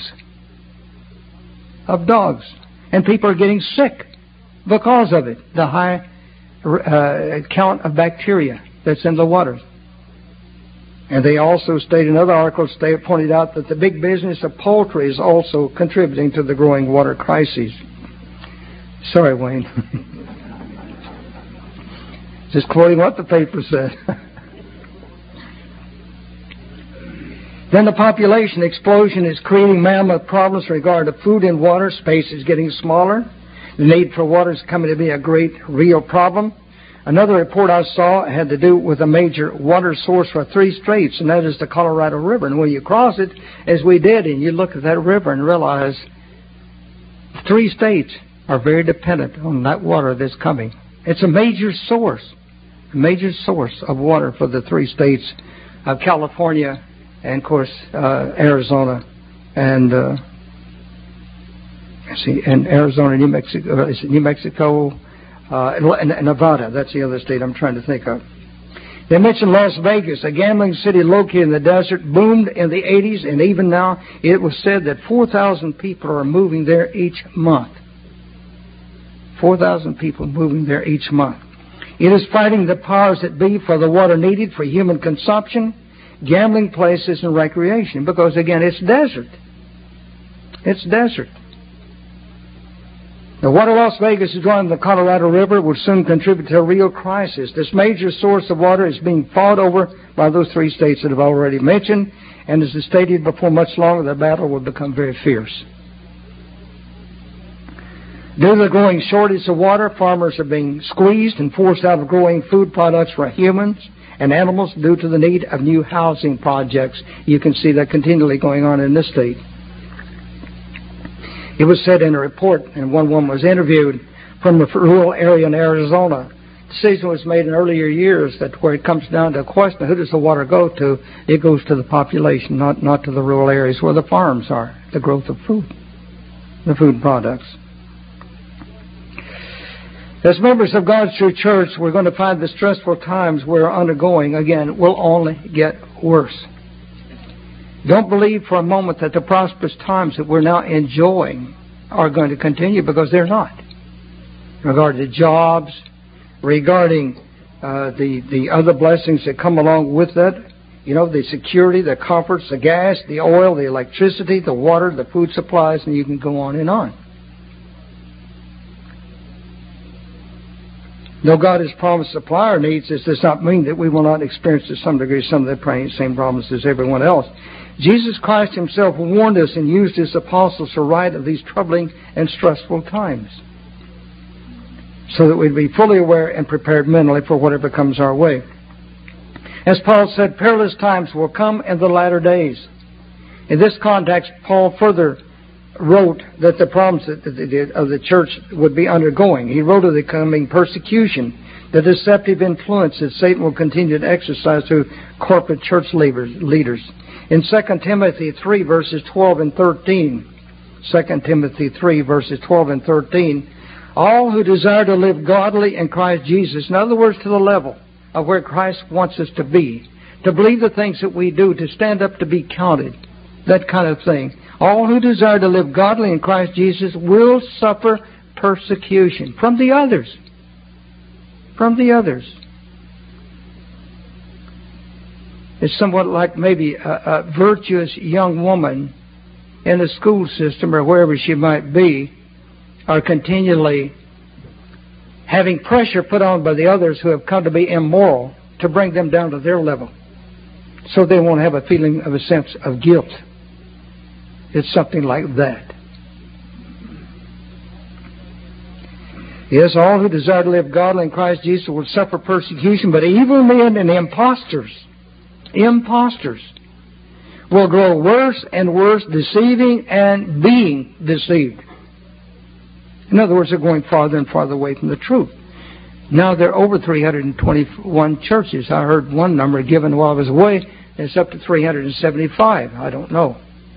Speaker 5: And people are getting sick because of it, the high count of bacteria that's in the water. And they also state in other articles, they pointed out that the big business of poultry is also contributing to the growing water crisis. Sorry, Wayne. Just quoting what the paper said. Then the population explosion is creating mammoth problems in regard to food and water. Space is getting smaller. The need for water is coming to be a great, real problem. Another report I saw had to do with a major water source for 3 states, and that is the Colorado River. And when you cross it, as we did, and you look at that river and realize 3 states are very dependent on that water that's coming. It's a major source of water for the 3 states of California and, of course, Arizona and Arizona, New Mexico. Is it New Mexico? And Nevada. That's the other state I'm trying to think of. They mentioned Las Vegas, a gambling city located in the desert, boomed in the 80s, and even now it was said that 4,000 people are moving there each month. 4,000 people moving there each month. It is fighting the powers that be for the water needed for human consumption, gambling places, and recreation, because, again, it's desert. It's desert. The water Las Vegas is drawing from the Colorado River will soon contribute to a real crisis. This major source of water is being fought over by those 3 states that I've already mentioned, and as stated before, much longer the battle will become very fierce. Due to the growing shortage of water, farmers are being squeezed and forced out of growing food products for humans and animals due to the need of new housing projects. You can see that continually going on in this state. It was said in a report, and one woman was interviewed, from a rural area in Arizona. The decision was made in earlier years that where it comes down to a question, who does the water go to? It goes to the population, not to the rural areas where the farms are, the growth of food, the food products. As members of God's true church, we're going to find the stressful times we're undergoing, again, will only get worse. Don't believe for a moment that the prosperous times that we're now enjoying are going to continue, because they're not. Regarding jobs, regarding the other blessings that come along with that, you know, the security, the comforts, the gas, the oil, the electricity, the water, the food supplies, and you can go on and on. Though God has promised to supply our needs, this does not mean that we will not experience to some degree some of the same problems as everyone else. Jesus Christ Himself warned us and used His apostles to write of these troubling and stressful times, so that we'd be fully aware and prepared mentally for whatever comes our way. As Paul said, perilous times will come in the latter days. In this context, Paul further wrote that the problems of the church would be undergoing. He wrote of the coming persecution, the deceptive influence that Satan will continue to exercise through corporate church leaders. In 2 Timothy 3, verses 12 and 13, 2 Timothy 3, verses 12 and 13, all who desire to live godly in Christ Jesus, in other words, to the level of where Christ wants us to be, to believe the things that we do, to stand up to be counted, that kind of thing. All who desire to live godly in Christ Jesus will suffer persecution from the others. From the others. It's somewhat like maybe a virtuous young woman in a school system or wherever she might be, are continually having pressure put on by the others who have come to be immoral to bring them down to their level, so they won't have a feeling of a sense of guilt. It's something like that. Yes, all who desire to live godly in Christ Jesus will suffer persecution, but evil men and impostors will grow worse and worse, deceiving and being deceived. In other words, they're going farther and farther away from the truth. Now there are over 321 churches. I heard one number given while I was away. It's up to 375. I don't know.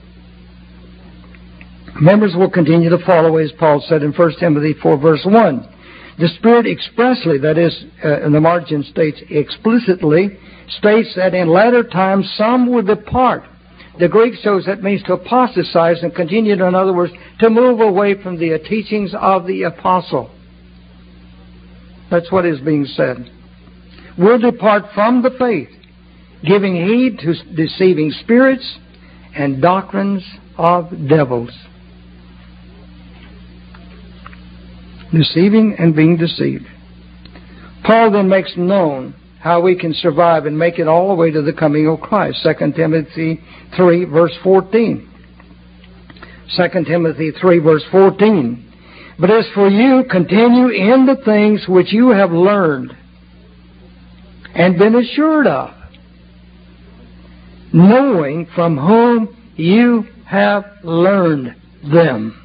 Speaker 5: Members will continue to fall away, as Paul said in 1 Timothy 4, verse 1. The Spirit expressly, that is, in the margin states explicitly, states that in latter times some will depart. The Greek shows that means to apostatize and continue, in other words, to move away from the teachings of the apostle. That's what is being said. Will depart from the faith, giving heed to deceiving spirits and doctrines of devils. Deceiving and being deceived. Paul then makes known how we can survive and make it all the way to the coming of Christ. 2 Timothy 3, verse 14. 2 Timothy 3, verse 14. But as for you, continue in the things which you have learned and been assured of, knowing from whom you have learned them.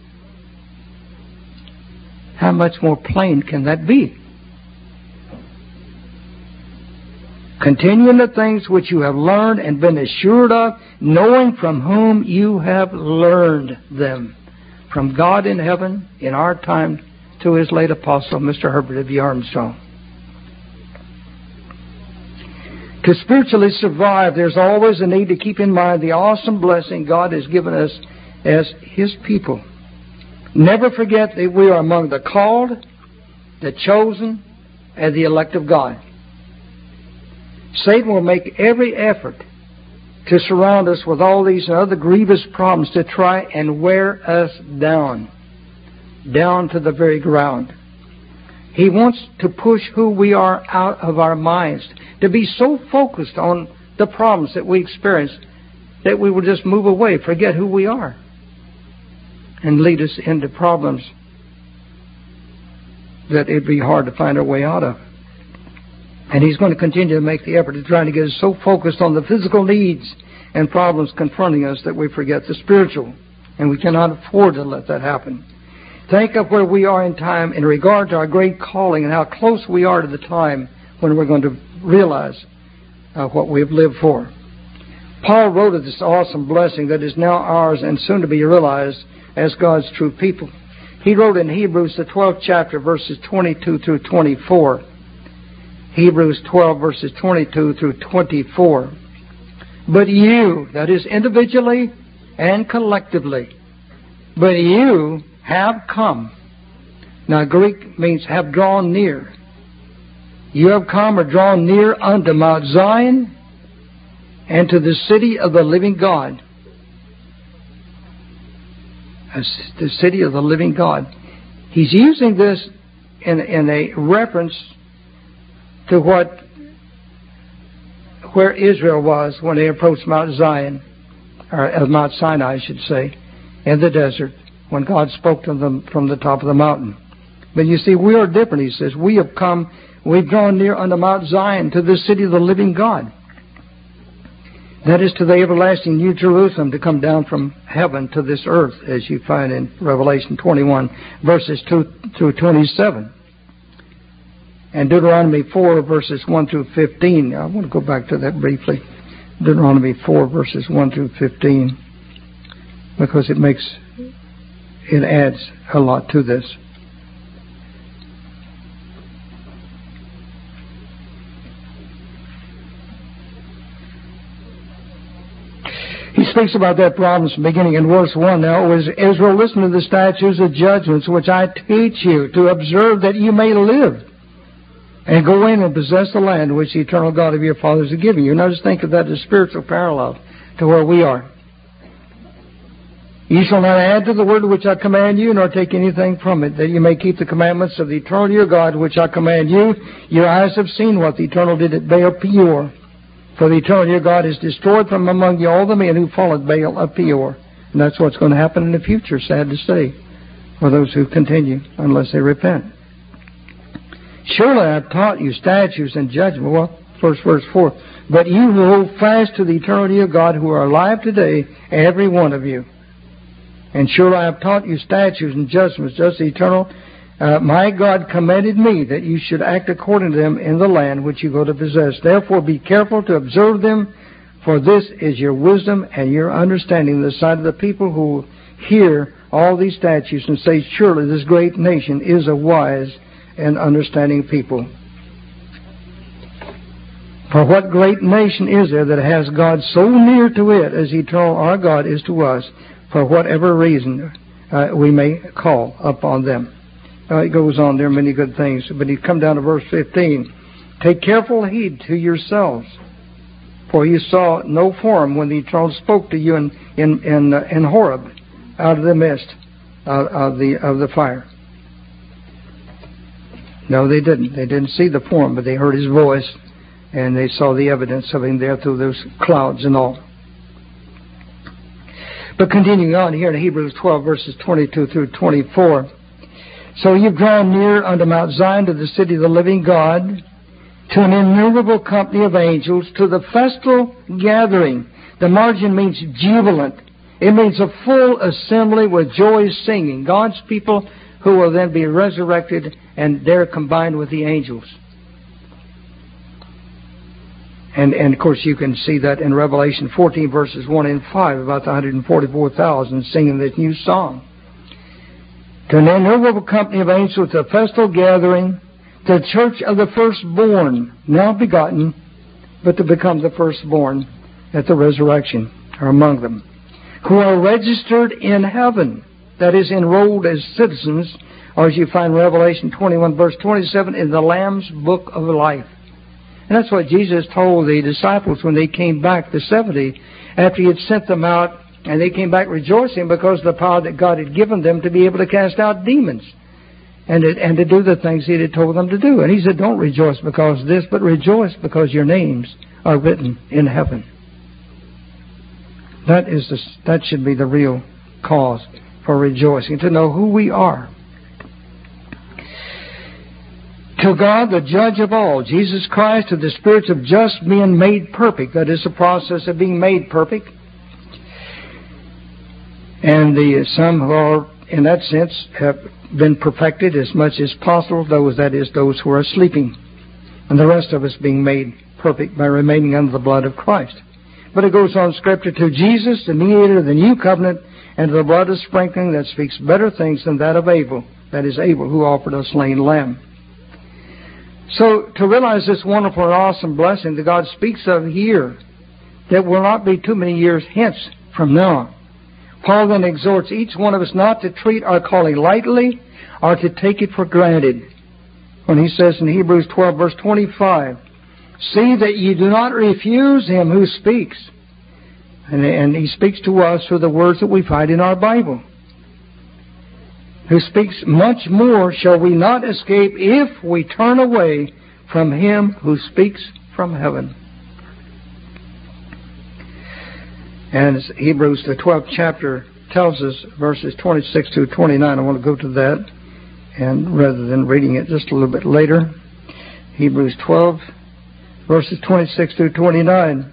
Speaker 5: How much more plain can that be? Continue in the things which you have learned and been assured of, knowing from whom you have learned them. From God in heaven, in our time, to His late apostle, Mr. Herbert W. Armstrong. To spiritually survive, there's always a need to keep in mind the awesome blessing God has given us as His people. Never forget that we are among the called, the chosen, and the elect of God. Satan will make every effort to surround us with all these and other grievous problems to try and wear us down to the very ground. He wants to push who we are out of our minds, to be so focused on the problems that we experience that we will just move away, forget who we are, and lead us into problems that it'd be hard to find our way out of. And he's going to continue to make the effort to try to get us so focused on the physical needs and problems confronting us that we forget the spiritual. And we cannot afford to let that happen. Think of where we are in time in regard to our great calling and how close we are to the time when we're going to realize what we've lived for. Paul wrote of this awesome blessing that is now ours and soon to be realized as God's true people. He wrote in Hebrews, the 12th chapter, verses 22 through 24. Hebrews 12, verses 22 through 24. But you, that is individually and collectively, but you have come. Now, Greek means have drawn near. You have come or drawn near unto Mount Zion and to the city of the living God. The city of the living God. He's using this in a reference to where Israel was when they approached Mount Zion, or Mount Sinai, I should say, in the desert, when God spoke to them from the top of the mountain. But you see, we are different, he says. We have come, we've drawn near unto Mount Zion, to the city of the living God. That is to the everlasting New Jerusalem to come down from heaven to this earth, as you find in Revelation 21, verses 2 through 27. And Deuteronomy 4, verses 1 through 15. I want to go back to that briefly. Deuteronomy 4, verses 1 through 15. Because it adds a lot to this. He speaks about that promise beginning in verse 1. Now, as Israel, listen to the statutes and judgments which I teach you to observe, that you may live and go in and possess the land which the eternal God of your fathers has given you. Now just think of that as a spiritual parallel to where we are. You shall not add to the word which I command you, nor take anything from it, that you may keep the commandments of the eternal your God which I command you. Your eyes have seen what the eternal did at Baal Peor. For the eternal your God has destroyed from among you all the men who followed Baal of Peor. And that's what's going to happen in the future, sad to say, for those who continue, unless they repent. Surely I have taught you statutes and judgment. Well, first verse 4. But you who hold fast to the eternity of God, who are alive today, every one of you. And surely I have taught you statutes and judgments, just the eternal. My God commanded me that you should act according to them in the land which you go to possess. Therefore be careful to observe them, for this is your wisdom and your understanding in the sight of the people who hear all these statutes and say, surely this great nation is a wise and understanding people. For what great nation is there that has God so near to it as eternal our God is to us, for whatever reason we may call upon them? It goes on, there are many good things, but you come down to verse 15. Take careful heed to yourselves, for you saw no form when the Eternal spoke to you in Horeb, out of the midst of the fire. No, they didn't. They didn't see the form, but they heard his voice, and they saw the evidence of him there through those clouds and all. But continuing on here in Hebrews 12, verses 22 through 24. So you've drawn near unto Mount Zion, to the city of the living God, to an innumerable company of angels, to the festal gathering. The margin means jubilant. It means a full assembly with joyous singing. God's people who will then be resurrected, and they're combined with the angels. And of course you can see that in Revelation 14 verses 1 and 5 about the 144,000 singing this new song. To an innumerable company of angels, to a festal gathering, the church of the firstborn, now begotten, but to become the firstborn at the resurrection, are among them, who are registered in heaven, that is, enrolled as citizens, or as you find Revelation 21 verse 27, in the Lamb's book of life. And that's what Jesus told the disciples when they came back, the 70, after he had sent them out, and they came back rejoicing because of the power that God had given them to be able to cast out demons and to do the things he had told them to do. And he said, don't rejoice because of this, but rejoice because your names are written in heaven. That should be the real cause for rejoicing, to know who we are. To God, the judge of all, Jesus Christ, to the spirits of just being made perfect. That is the process of being made perfect. And some who are in that sense, have been perfected as much as possible, those who are sleeping, and the rest of us being made perfect by remaining under the blood of Christ. But it goes on, Scripture, to Jesus, the mediator of the new covenant, and to the blood of sprinkling that speaks better things than that of Abel, that is Abel who offered a slain lamb. So to realize this wonderful and awesome blessing that God speaks of here, that will not be too many years hence from now, Paul then exhorts each one of us not to treat our calling lightly or to take it for granted. When he says in Hebrews 12, verse 25, see that ye do not refuse him who speaks. And he speaks to us through the words that we find in our Bible. Who speaks much more shall we not escape if we turn away from him who speaks from heaven. And Hebrews, the 12th chapter, tells us, verses 26 through 29. I want to go to that, and rather than reading it just a little bit later. Hebrews 12, verses 26 through 29.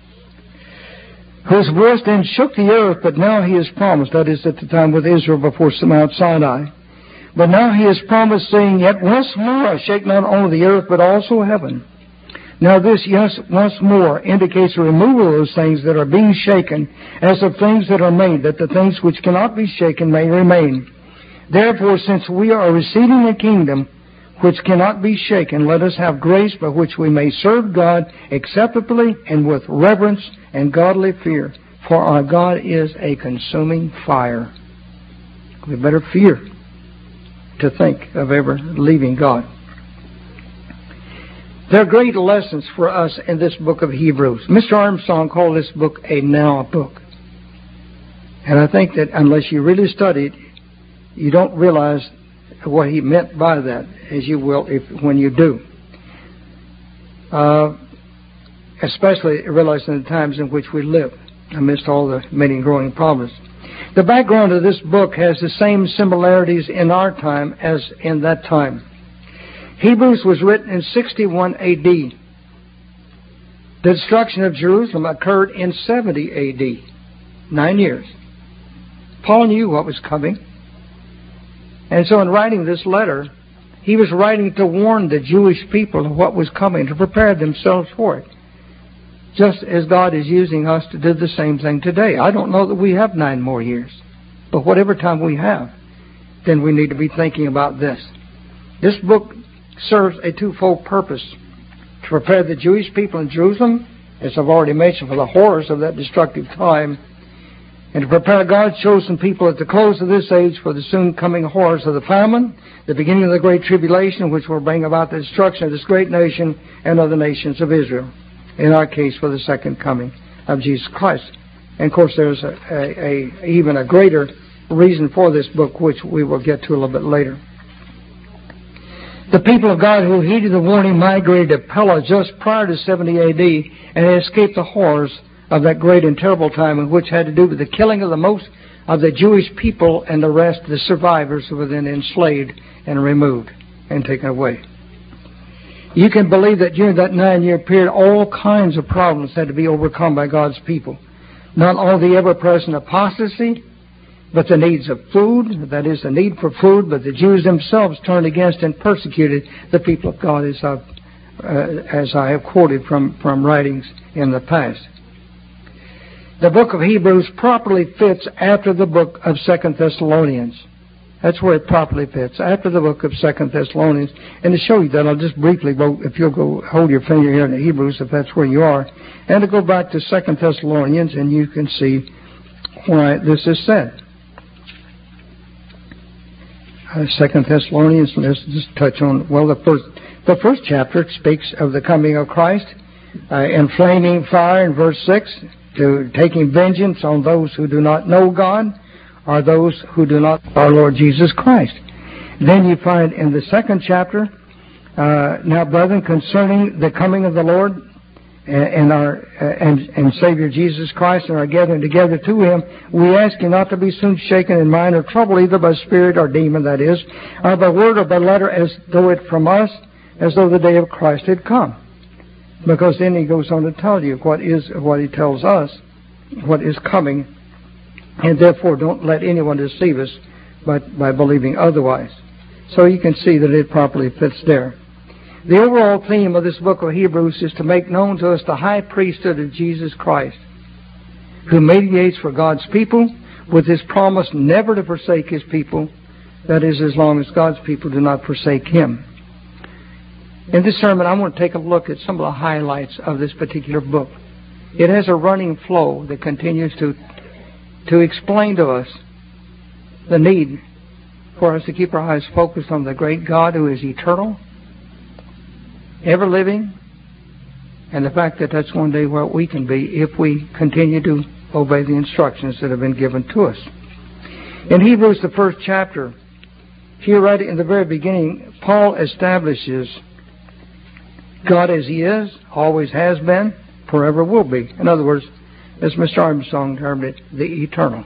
Speaker 5: Whose voice then shook the earth, but now he has promised, that is at the time with Israel before Mount Sinai. But now he has promised, saying, yet once more I shake not only the earth, but also heaven. Now this, yes, once more, indicates the removal of those things that are being shaken, as of things that are made, that the things which cannot be shaken may remain. Therefore, since we are receiving a kingdom which cannot be shaken, let us have grace by which we may serve God acceptably and with reverence and godly fear. For our God is a consuming fire. We better fear to think of ever leaving God. There are great lessons for us in this book of Hebrews. Mr. Armstrong called this book a now book. And I think that unless you really study it, you don't realize what he meant by that, as you will when you do. Especially realizing the times in which we live, amidst all the many growing problems. The background of this book has the same similarities in our time as in that time. Hebrews was written in 61 A.D. The destruction of Jerusalem occurred in 70 A.D., 9 years. Paul knew what was coming. And so in writing this letter, he was writing to warn the Jewish people of what was coming, to prepare themselves for it. Just as God is using us to do the same thing today. I don't know that we have 9 more years. But whatever time we have, then we need to be thinking about this. This book serves a twofold purpose. To prepare the Jewish people in Jerusalem, as I've already mentioned, for the horrors of that destructive time, and to prepare God's chosen people at the close of this age for the soon coming horrors of the famine, the beginning of the great tribulation, which will bring about the destruction of this great nation and of the nations of Israel. In our case, for the second coming of Jesus Christ. And of course, there's even a greater reason for this book, which we will get to a little bit later. The people of God who heeded the warning migrated to Pella just prior to 70 A.D. and escaped the horrors of that great and terrible time, in which had to do with the killing of the most of the Jewish people and the rest, the survivors who were then enslaved and removed and taken away. You can believe that during that 9-year period, all kinds of problems had to be overcome by God's people. Not only the ever-present apostasy, but the needs of food, that is, the need for food, but the Jews themselves turned against and persecuted the people of God, as I have quoted from writings in the past. The book of Hebrews properly fits after the book of 2 Thessalonians. That's where it properly fits, after the book of 2 Thessalonians. And to show you that, I'll just briefly go, if you'll go hold your finger here in the Hebrews, if that's where you are, and to go back to 2 Thessalonians, and you can see why this is said. 2 Thessalonians, let's just touch on, well, the first chapter speaks of the coming of Christ in flaming fire in verse 6, to taking vengeance on those who do not know God, or those who do not know our Lord Jesus Christ. Then you find in the second chapter, now brethren, concerning the coming of the Lord and our Savior Jesus Christ and our gathering together to Him, we ask you not to be soon shaken in mind or troubled either by spirit or demon, that is, or by word or by letter, as though it from us, as though the day of Christ had come. Because then he goes on to tell you what he tells us, what is coming, and therefore don't let anyone deceive us but by believing otherwise. So you can see that it properly fits there. The overall theme of this book of Hebrews is to make known to us the high priesthood of Jesus Christ, who mediates for God's people with His promise never to forsake His people, that is, as long as God's people do not forsake Him. In this sermon, I want to take a look at some of the highlights of this particular book. It has a running flow that continues to explain to us the need for us to keep our eyes focused on the great God who is eternal, ever living, and the fact that that's one day where we can be if we continue to obey the instructions that have been given to us. In Hebrews, the first chapter, here right in the very beginning, Paul establishes God as He is, always has been, forever will be. In other words, as Mr. Armstrong termed it, the eternal.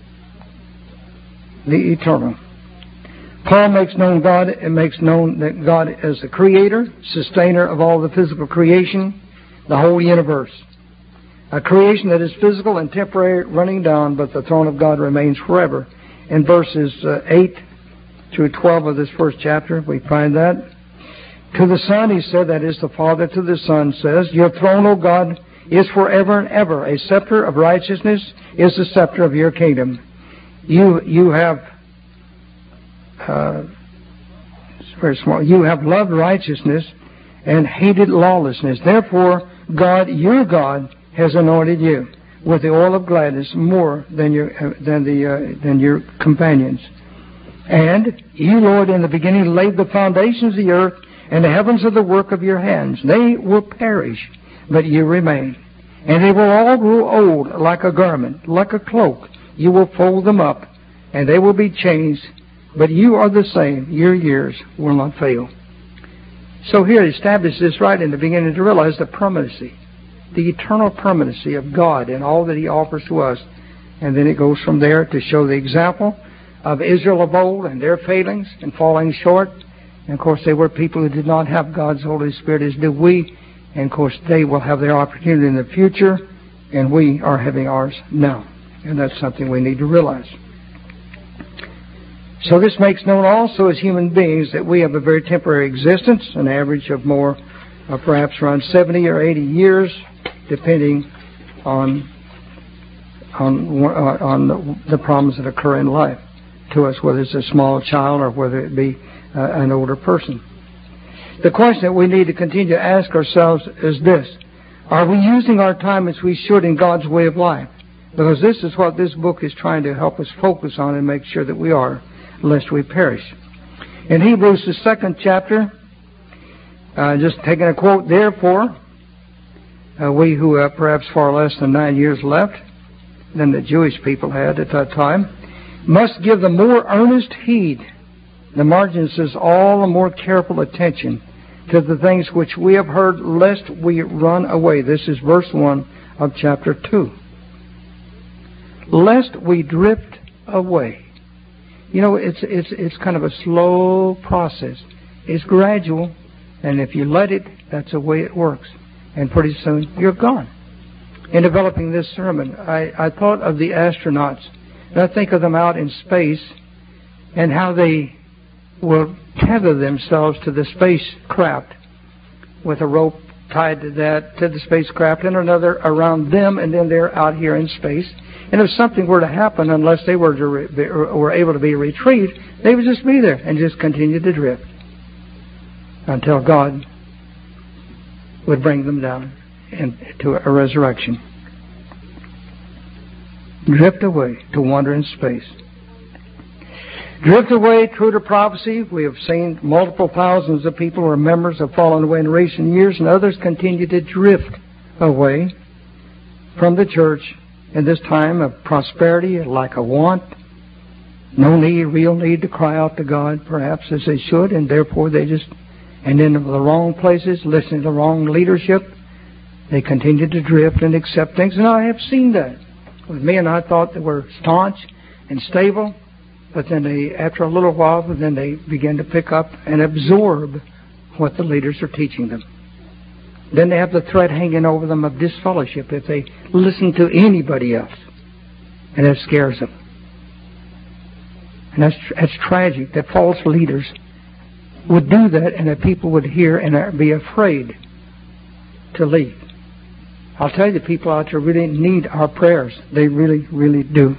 Speaker 5: The eternal. Paul makes known God and makes known that God is the creator, sustainer of all the physical creation, the whole universe. A creation that is physical and temporary, running down, but the throne of God remains forever. In verses 8 through 12 of this first chapter, we find that. To the Son, He said, that is the Father to the Son, says, Your throne, O God, is forever and ever. A scepter of righteousness is the scepter of Your kingdom. You have... it's very small. You have loved righteousness and hated lawlessness. Therefore, God, your God, has anointed you with the oil of gladness more than your companions. And you, Lord, in the beginning laid the foundations of the earth, and the heavens are the work of your hands. They will perish, but you remain. And they will all grow old like a garment, like a cloak. You will fold them up, and they will be changed. But you are the same. Your years will not fail. So here it establishes this right in the beginning to realize the permanency, the eternal permanency of God and all that He offers to us. And then it goes from there to show the example of Israel of old and their failings and falling short. And of course, they were people who did not have God's Holy Spirit as do we. And of course, they will have their opportunity in the future, and we are having ours now. And that's something we need to realize. So this makes known also as human beings that we have a very temporary existence, an average of perhaps around 70 or 80 years, depending on the problems that occur in life to us, whether it's a small child or whether it be an older person. The question that we need to continue to ask ourselves is this: are we using our time as we should in God's way of life? Because this is what this book is trying to help us focus on and make sure that we are, lest we perish. In Hebrews, the second chapter, just taking a quote, therefore, we who have perhaps far less than 9 years left than the Jewish people had at that time, must give the more earnest heed. The margin says, all the more careful attention to the things which we have heard, lest we run away. This is verse 1 of chapter 2. Lest we drift away. You know, it's kind of a slow process. It's gradual, and if you let it, that's the way it works. And pretty soon, you're gone. In developing this sermon, I thought of the astronauts. And I think of them out in space and how they will tether themselves to the spacecraft with a rope tied to the spacecraft and another around them, and then they're out here in space. And if something were to happen, unless they were able to be retrieved, they would just be there and just continue to drift until God would bring them down into a resurrection. Drift away to wander in space. Drift away, true to prophecy. We have seen multiple thousands of people who are members have fallen away in recent years, and others continue to drift away from the church in this time of prosperity, like a want. No need, real need to cry out to God, perhaps as they should, and therefore they just end in the wrong places, listening to the wrong leadership. They continue to drift and accept things, and I have seen that. With me, and I thought they were staunch and stable, but then after a little while, then they begin to pick up and absorb what the leaders are teaching them. Then they have the threat hanging over them of disfellowship if they listen to anybody else, and that scares them. And that's tragic that false leaders would do that and that people would hear and be afraid to leave. I'll tell you, the people out there really need our prayers. They really, really do.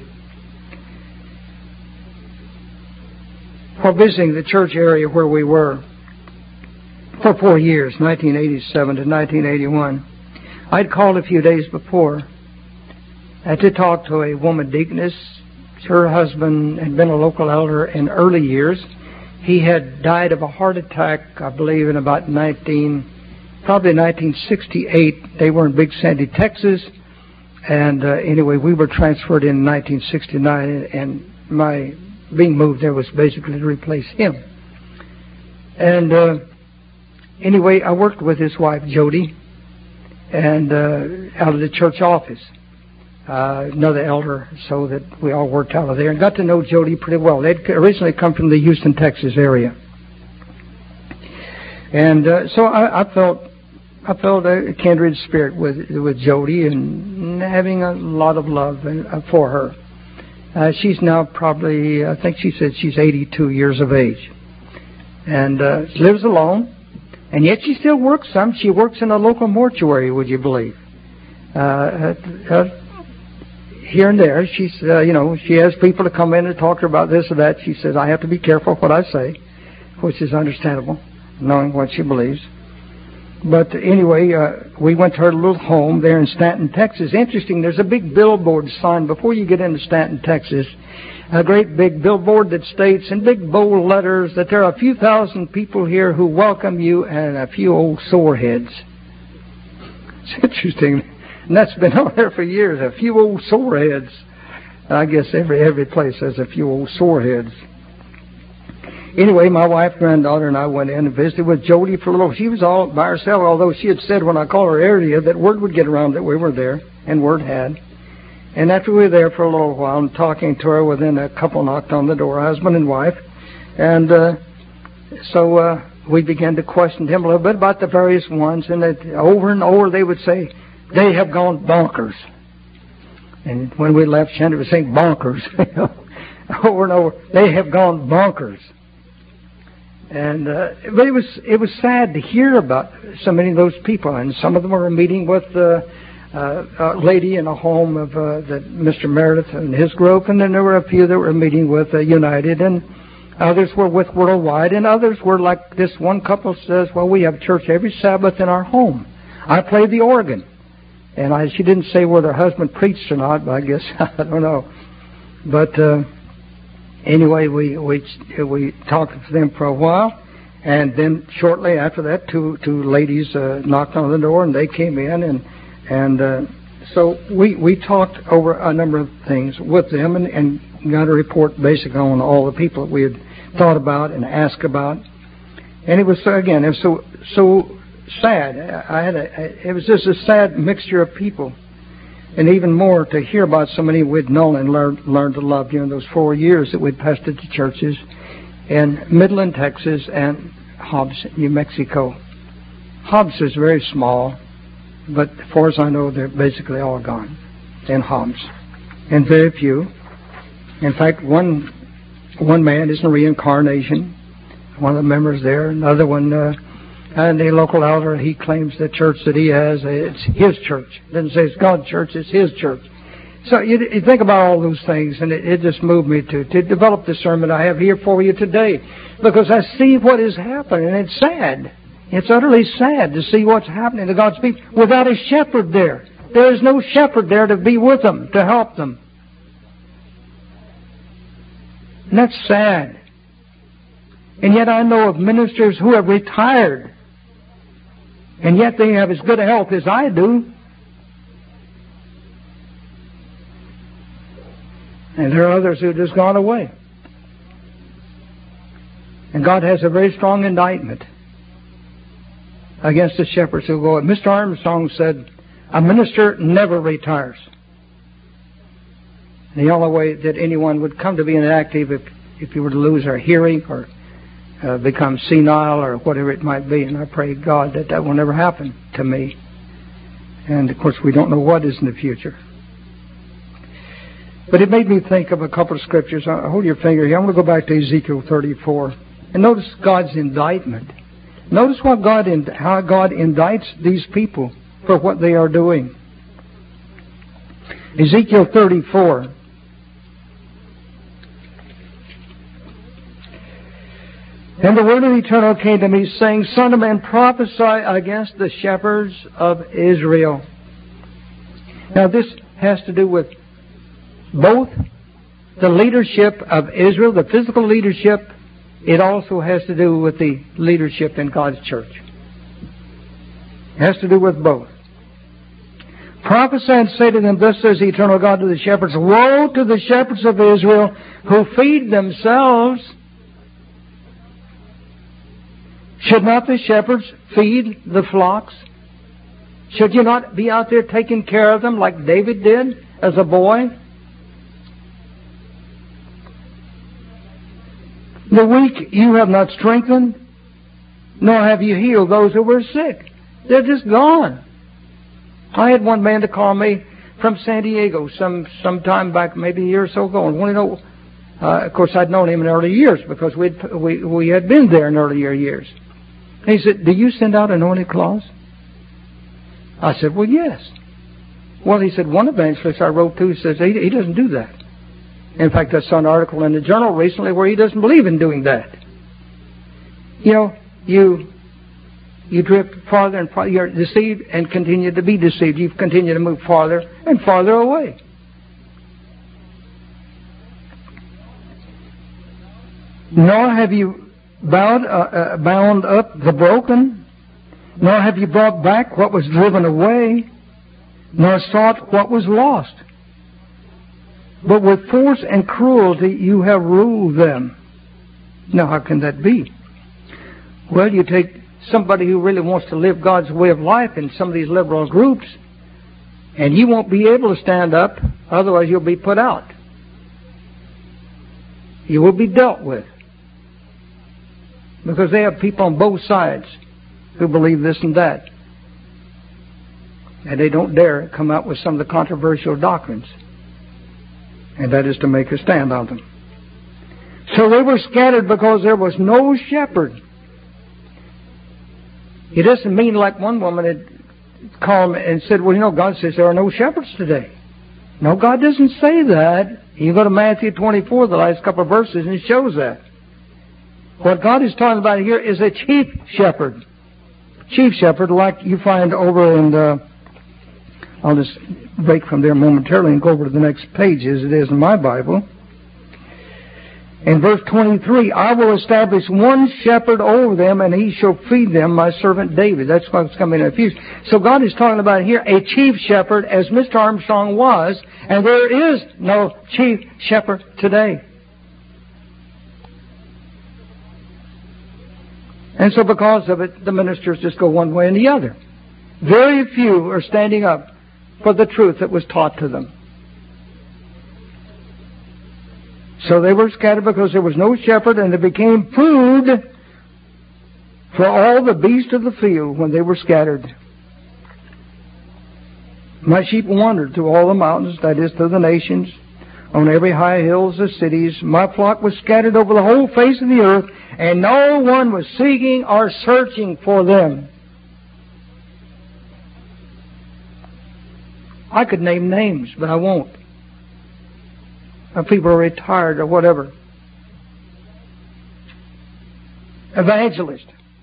Speaker 5: While visiting the church area where we were for 4 years, 1987 to 1981, I'd called a few days before to talk to a woman deaconess. Her husband had been a local elder in early years. He had died of a heart attack, I believe, in about 1968. They were in Big Sandy, Texas. And anyway, we were transferred in 1969, and my being moved there was basically to replace him. And anyway, I worked with his wife, Jody, and out of the church office. Another elder, so that we all worked out of there and got to know Jody pretty well. They'd originally come from the Houston, Texas area. And so I felt a kindred spirit with Jody and having a lot of love for her. She's now probably, I think she said she's 82 years of age. And lives alone. And yet she still works some. She works in a local mortuary, would you believe? Here and there, she's, she has people to come in and talk to her about this or that. She says, I have to be careful what I say, which is understandable, knowing what she believes. But anyway, we went to her little home there in Stanton, Texas. Interesting, there's a big billboard sign before you get into Stanton, Texas. A great big billboard that states in big bold letters that there are a few thousand people here who welcome you and a few old sore heads. It's interesting. And that's been on there for years. A few old sore heads. I guess every place has a few old sore heads. Anyway, my wife, granddaughter, and I went in and visited with Jody for a little. She was all by herself, although she had said when I called her area that word would get around that we were there, and word had. And after we were there for a little while and talking to her, within a couple knocked on the door, husband and wife. And so we began to question him a little bit about the various ones. And that over and over they would say, they have gone bonkers. And when we left, Shandy was saying bonkers. Over and over, they have gone bonkers. And but it was sad to hear about so many of those people. And some of them were meeting with a lady in a home of that Mr. Meredith and his group, and then there were a few that were meeting with United, and others were with Worldwide, and others were like this one couple says, well, we have church every Sabbath in our home. I play the organ. And she didn't say whether her husband preached or not, but I guess, I don't know. But anyway, we talked to them for a while, and then shortly after that, two ladies knocked on the door, and they came in, and so we talked over a number of things with them, and got a report basically on all the people that we had thought about and asked about. And it was, again, it was so sad. It was just a sad mixture of people, and even more to hear about so many we'd known and learned to love during those 4 years that we'd pastored the churches in Midland, Texas, and Hobbs, New Mexico. Hobbs is very small, but as far as I know, they're basically all gone in Hobbs, and very few. In fact, one man is a reincarnation, one of the members there. Another one. And the local elder, he claims the church that he has, it's his church. It doesn't say it's God's church, it's his church. So you think about all those things, and it just moved me to develop the sermon I have here for you today. Because I see what is happening, and it's sad. It's utterly sad to see what's happening to God's people without a shepherd there. There is no shepherd there to be with them, to help them. And that's sad. And yet I know of ministers who have retired, and yet they have as good a health as I do. And there are others who have just gone away. And God has a very strong indictment against the shepherds who go. Mr. Armstrong said, a minister never retires. And the only way that anyone would come to be inactive if you were to lose our hearing or become senile or whatever it might be. And I pray God that will never happen to me. And of course we don't know what is in the future. But it made me think of a couple of scriptures. Hold your finger here. I'm going to go back to Ezekiel 34. And notice God's indictment. Notice how God indicts these people for what they are doing. Ezekiel 34. And the word of the Eternal came to me, saying, Son of man, prophesy against the shepherds of Israel. Now this has to do with both the leadership of Israel, the physical leadership. It also has to do with the leadership in God's church. It has to do with both. Prophesy and say to them, Thus says the Eternal God to the shepherds, Woe to the shepherds of Israel who feed themselves. Should not the shepherds feed the flocks? Should you not be out there taking care of them like David did as a boy? The weak you have not strengthened, nor have you healed those who were sick. They're just gone. I had one man to call me from San Diego some time back, maybe a year or so ago, and wanted to know. Of course, I'd known him in early years because we had been there in earlier years. He said, "Do you send out anointed cloths?" I said, "Well, yes." Well, he said, one evangelist I wrote to says he doesn't do that. In fact, I saw an article in the journal recently where he doesn't believe in doing that. You know, you drift farther and farther. You're deceived and continue to be deceived. You continue to move farther and farther away. Nor have you bound up the broken, nor have you brought back what was driven away, nor sought what was lost. But with force and cruelty you have ruled them. Now how can that be? Well, you take somebody who really wants to live God's way of life in some of these liberal groups, and you won't be able to stand up, otherwise you'll be put out. You will be dealt with. Because they have people on both sides who believe this and that. And they don't dare come out with some of the controversial doctrines. And that is to make a stand on them. So they were scattered because there was no shepherd. It doesn't mean like one woman had called and said, well, you know, God says there are no shepherds today. No, God doesn't say that. You go to Matthew 24, the last couple of verses, and it shows that. What God is talking about here is a chief shepherd. Chief shepherd, like you find over in I'll just break from there momentarily and go over to the next page as it is in my Bible. In verse 23, I will establish one shepherd over them, and he shall feed them, my servant David. That's what's coming in a few. So God is talking about here a chief shepherd, as Mr. Armstrong was, and there is no chief shepherd today. And so because of it, the ministers just go one way and the other. Very few are standing up for the truth that was taught to them. So they were scattered because there was no shepherd, and they became food for all the beasts of the field when they were scattered. My sheep wandered through all the mountains, that is, through the nations, on every high hills of cities. My flock was scattered over the whole face of the earth, and no one was seeking or searching for them. I could name names, but I won't. People are retired or whatever. Evangelist.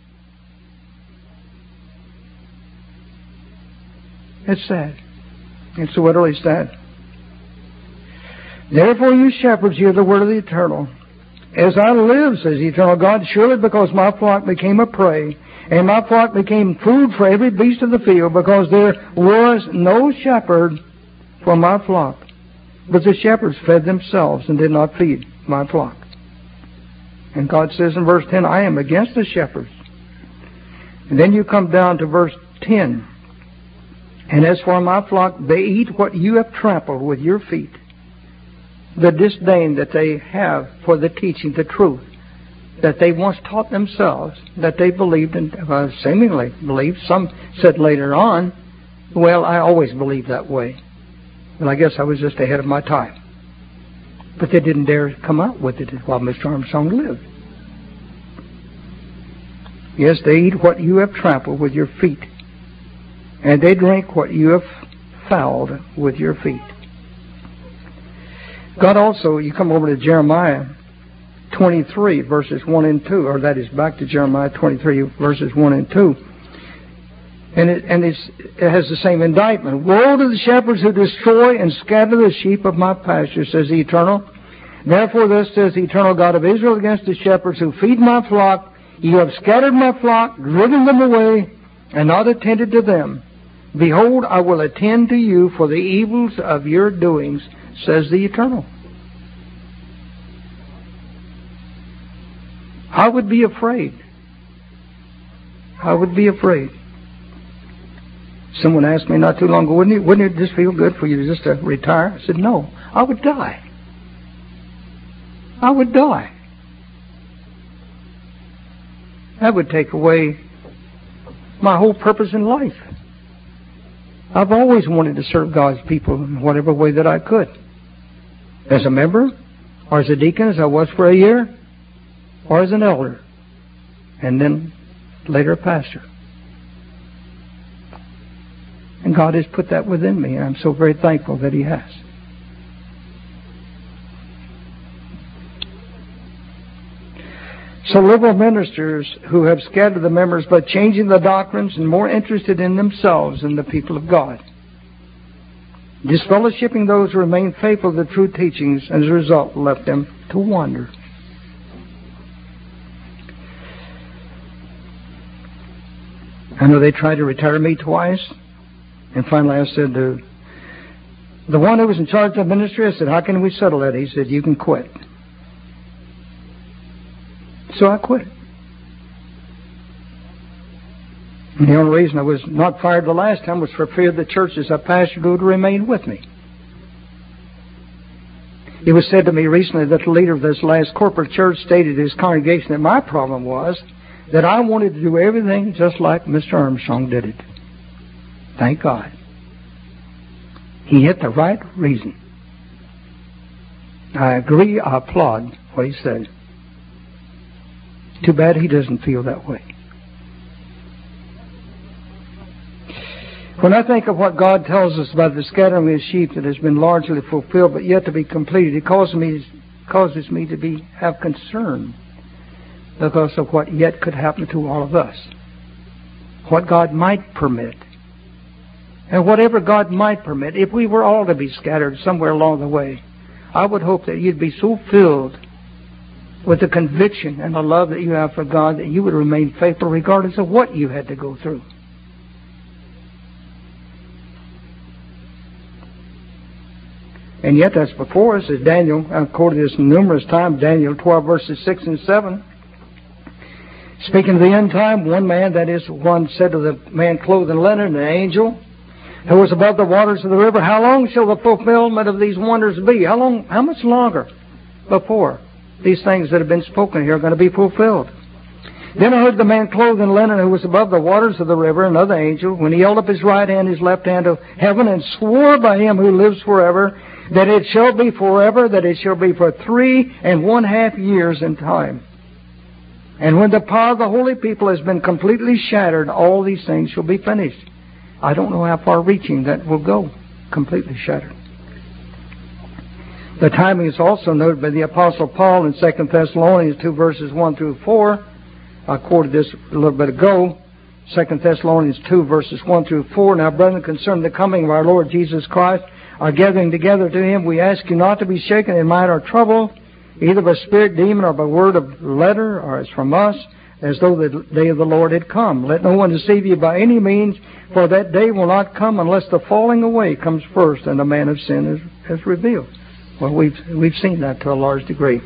Speaker 5: It's sad. It's utterly sad. Therefore, you shepherds, hear the word of the Eternal. As I live, says the Eternal God, surely because my flock became a prey, and my flock became food for every beast of the field, because there was no shepherd for my flock. But the shepherds fed themselves and did not feed my flock. And God says in verse 10, I am against the shepherds. And then you come down to verse 10. And as for my flock, they eat what you have trampled with your feet. The disdain that they have for the teaching, the truth, that they once taught themselves, that they believed and seemingly believed. Some said later on, well, I always believed that way. But I guess I was just ahead of my time. But they didn't dare come out with it while Mr. Armstrong lived. Yes, they eat what you have trampled with your feet, and they drink what you have fouled with your feet. God also, you come over to Jeremiah 23, verses 1 and 2, or that is back to Jeremiah 23, verses 1 and 2. And it has the same indictment. Woe to the shepherds who destroy and scatter the sheep of my pasture, says the Eternal. Therefore thus says the Eternal God of Israel against the shepherds who feed my flock. You have scattered my flock, driven them away, and not attended to them. Behold, I will attend to you for the evils of your doings, says the Eternal. I would be afraid. I would be afraid. Someone asked me not too long ago, wouldn't it just feel good for you just to retire? I said, no, I would die. I would die. That would take away my whole purpose in life. I've always wanted to serve God's people in whatever way that I could. As a member, or as a deacon, as I was for a year, or as an elder, and then later a pastor. And God has put that within me, and I'm so very thankful that He has. So liberal ministers who have scattered the members by changing the doctrines and more interested in themselves than the people of God, disfellowshipping those who remain faithful to the true teachings, and as a result left them to wander. I know they tried to retire me twice, and finally I said to the one who was in charge of the ministry, I said, how can we settle that? He said, you can quit. So I quit. And the only reason I was not fired the last time was for fear the churches I pastored would remain with me. It was said to me recently that the leader of this last corporate church stated to his congregation that my problem was that I wanted to do everything just like Mr. Armstrong did it. Thank God. He hit the right reason. I agree, I applaud what he said. Too bad he doesn't feel that way. When I think of what God tells us about the scattering of His sheep that has been largely fulfilled but yet to be completed, it causes me to have concern because of what yet could happen to all of us. What God might permit. And whatever God might permit, if we were all to be scattered somewhere along the way, I would hope that you'd be so filled with the conviction and the love that you have for God that you would remain faithful regardless of what you had to go through. And yet that's before us, as Daniel, I've quoted this numerous times, Daniel 12 verses 6 and 7. Speaking of the end time, one man, that is one, said to the man clothed in linen, an angel, who was above the waters of the river, how long shall the fulfillment of these wonders be? How much longer before these things that have been spoken here are going to be fulfilled? Then I heard the man clothed in linen who was above the waters of the river, another angel, when he held up his right hand, his left hand to heaven, and swore by Him who lives forever, that it shall be forever, that it shall be for 3.5 years in time. And when the power of the holy people has been completely shattered, all these things shall be finished. I don't know how far reaching that will go, completely shattered. The timing is also noted by the Apostle Paul in 2 Thessalonians 2 verses 1 through 4. I quoted this a little bit ago. 2 Thessalonians 2 verses 1 through 4. Now, brethren, concerning the coming of our Lord Jesus Christ, our gathering together to Him, we ask you not to be shaken in mind or troubled, either by spirit, demon, or by word of letter, or as from us, as though the day of the Lord had come. Let no one deceive you by any means, for that day will not come unless the falling away comes first and the man of sin is revealed. Well, we've seen that to a large degree.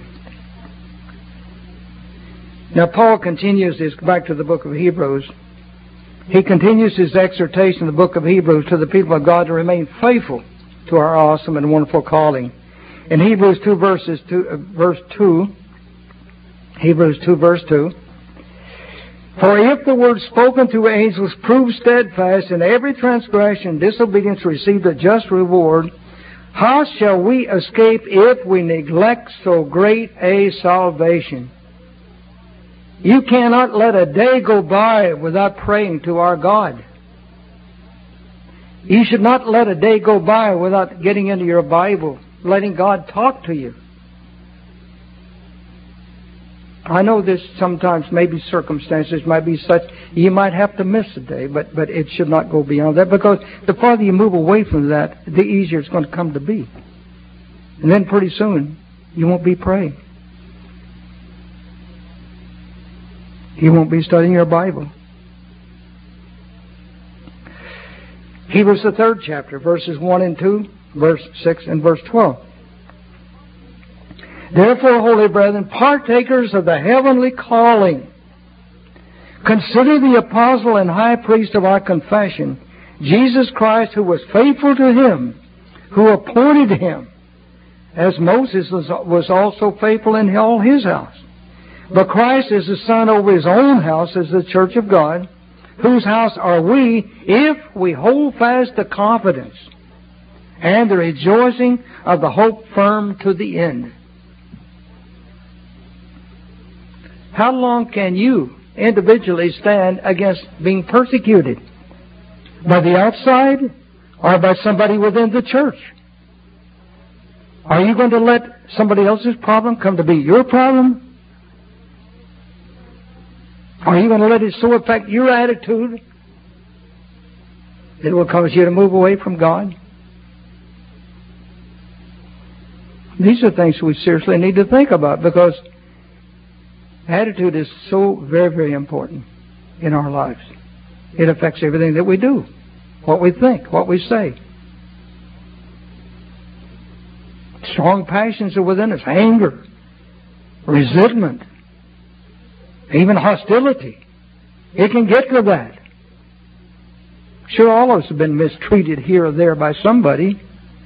Speaker 5: Now, Paul continues this, back to the book of Hebrews. He continues his exhortation in the book of Hebrews to the people of God to remain faithful to our awesome and wonderful calling. In Hebrews 2 verse 2, Hebrews 2 verse 2, for if the word spoken to angels proved steadfast, and every transgression and disobedience received a just reward, How shall we escape if we neglect so great a salvation? You cannot let a day go by without praying to our God. You should not let a day go by without getting into your Bible, letting God talk to you. I know this sometimes maybe circumstances might be such you might have to miss a day, but it should not go beyond that, because the farther you move away from that, the easier it's going to come to be. And then pretty soon, you won't be praying. You won't be studying your Bible. Hebrews the 3rd chapter, verses 1 and 2, verse 6 and verse 12. Therefore, holy brethren, partakers of the heavenly calling, consider the apostle and high priest of our confession, Jesus Christ, who was faithful to him, who appointed him, as Moses was also faithful in all his house. But Christ is the Son over his own house, as the church of God, whose house are we, if we hold fast the confidence and the rejoicing of the hope firm to the end. How long can you individually stand against being persecuted? By the outside or by somebody within the church? Are you going to let somebody else's problem come to be your problem? Are you going to let it so affect your attitude that it will cause you to move away from God? These are things we seriously need to think about, because attitude is so very, very important in our lives. It affects everything that we do, what we think, what we say. Strong passions are within us. Anger, resentment, even hostility. It can get to that. Sure, all of us have been mistreated here or there by somebody.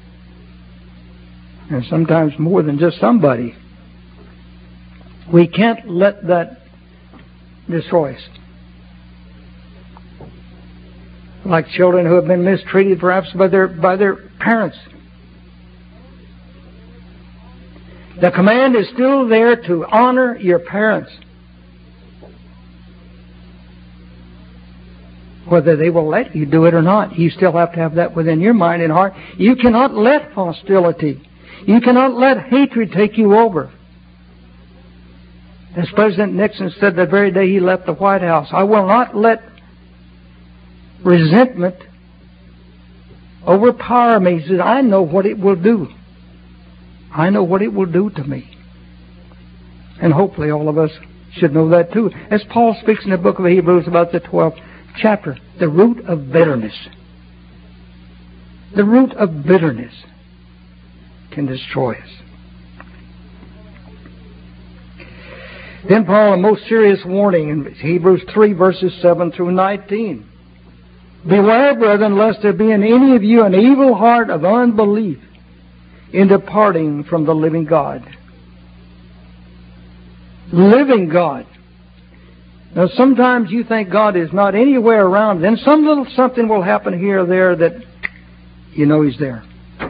Speaker 5: And sometimes more than just somebody. We can't let that destroy us. Like children who have been mistreated perhaps by their parents. The command is still there to honor your parents. Whether they will let you do it or not, you still have to have that within your mind and heart. You cannot let hostility, you cannot let hatred take you over. As President Nixon said the very day he left the White House, I will not let resentment overpower me. He said, I know what it will do. I know what it will do to me. And hopefully all of us should know that too. As Paul speaks in the book of Hebrews about the 12th chapter, the root of bitterness. The root of bitterness can destroy us. Then Paul, a most serious warning in Hebrews 3 verses 7 through 19. Beware, brethren, lest there be in any of you an evil heart of unbelief in departing from the living God. Living God. Now sometimes you think God is not anywhere around. Then some little something will happen here or there that you know He's there.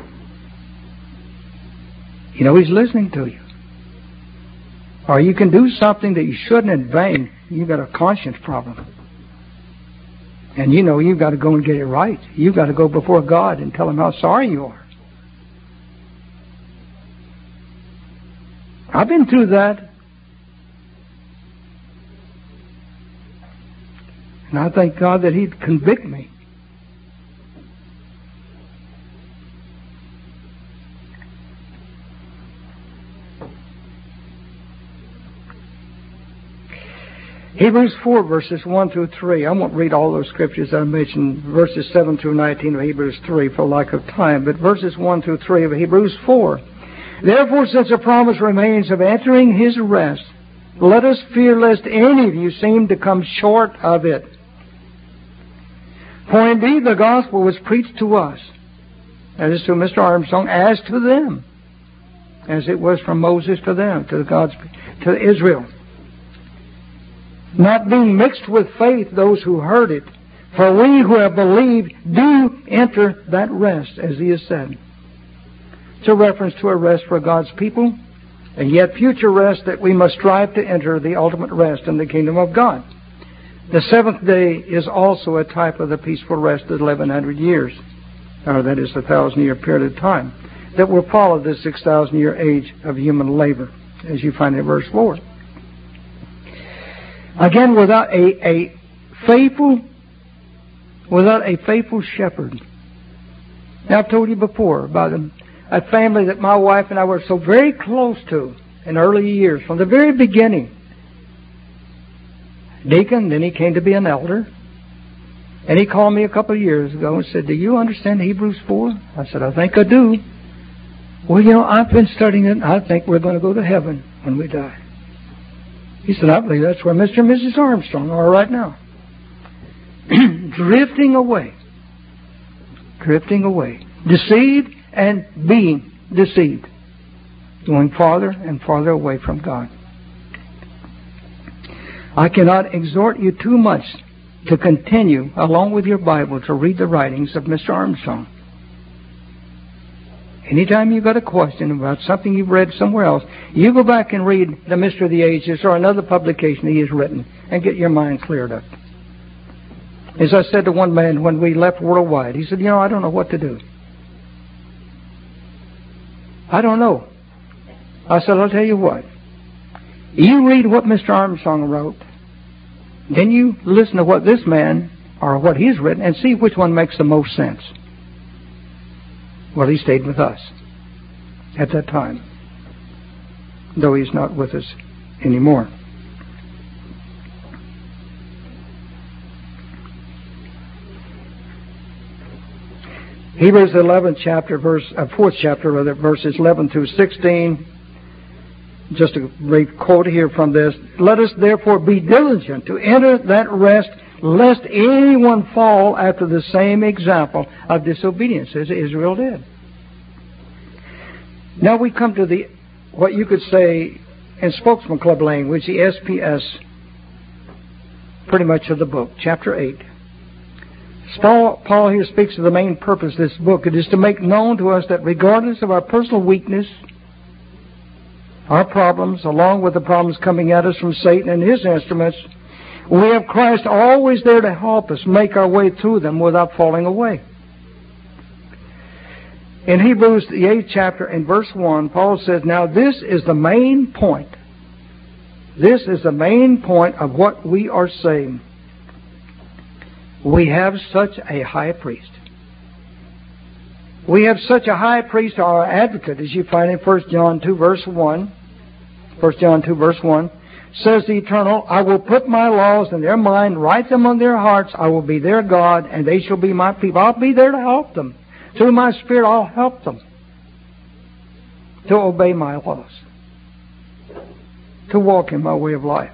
Speaker 5: You know He's listening to you. Or you can do something that you shouldn't in vain. You've got a conscience problem. And you know you've got to go and get it right. You've got to go before God and tell Him how sorry you are. I've been through that. And I thank God that He'd convict me. Hebrews 4 verses 1 through 3. I won't read all those scriptures I mentioned, verses 7 through 19 of Hebrews 3 for lack of time, but verses 1 through 3 of Hebrews 4. Therefore, since a promise remains of entering His rest, let us fear lest any of you seem to come short of it. For indeed the gospel was preached to us, that is to Mr. Armstrong, as to them, as it was from Moses to them, to Israel. Not being mixed with faith those who heard it, for we who have believed do enter that rest, as He has said. It's a reference to a rest for God's people, and yet future rest that we must strive to enter the ultimate rest in the kingdom of God. The seventh day is also a type of the peaceful rest of 1100 years, or that is a 1,000-year period of time, that will follow the 6,000-year age of human labor, as you find in verse 4. Again, without a faithful shepherd. Now, I've told you before about a family that my wife and I were so very close to in early years, from the very beginning. Deacon, then he came to be an elder. And he called me a couple of years ago and said, "Do you understand Hebrews 4? I said, "I think I do." "Well, you know, I've been studying it, and I think we're going to go to heaven when we die." He said, "I believe that's where Mr. and Mrs. Armstrong are right now." Drifting away. Deceived and being deceived. Going farther and farther away from God. I cannot exhort you too much to continue, along with your Bible, to read the writings of Mr. Armstrong. Anytime you've got a question about something you've read somewhere else, you go back and read The Mystery of the Ages or another publication he has written and get your mind cleared up. As I said to one man when we left Worldwide, he said, "You know, I don't know what to do. I don't know." I said, "I'll tell you what. You read what Mr. Armstrong wrote, then you listen to what this man, or what he's written, and see which one makes the most sense." Well, he stayed with us at that time, though he's not with us anymore. Hebrews 11th chapter, fourth chapter, verses 11 through 16. Just a brief quote here from this. "Let us therefore be diligent to enter that rest, lest anyone fall after the same example of disobedience as Israel did." Now we come to what you could say in Spokesman Club language, the SPS, pretty much of the book, chapter 8. Paul here speaks of the main purpose of this book. It is to make known to us that regardless of our personal weakness, our problems, along with the problems coming at us from Satan and his instruments, we have Christ always there to help us make our way through them without falling away. In Hebrews, the 8th chapter, in verse 1, Paul says, "Now this is the main point. This is the main point of what we are saying. We have such a high priest." We have such a high priest, our advocate, as you find in 1 John 2, verse 1. 1 John 2, verse 1. Says the Eternal, "I will put my laws in their mind, write them on their hearts. I will be their God, and they shall be my people." I'll be there to help them. Through my Spirit, I'll help them to obey my laws, to walk in my way of life.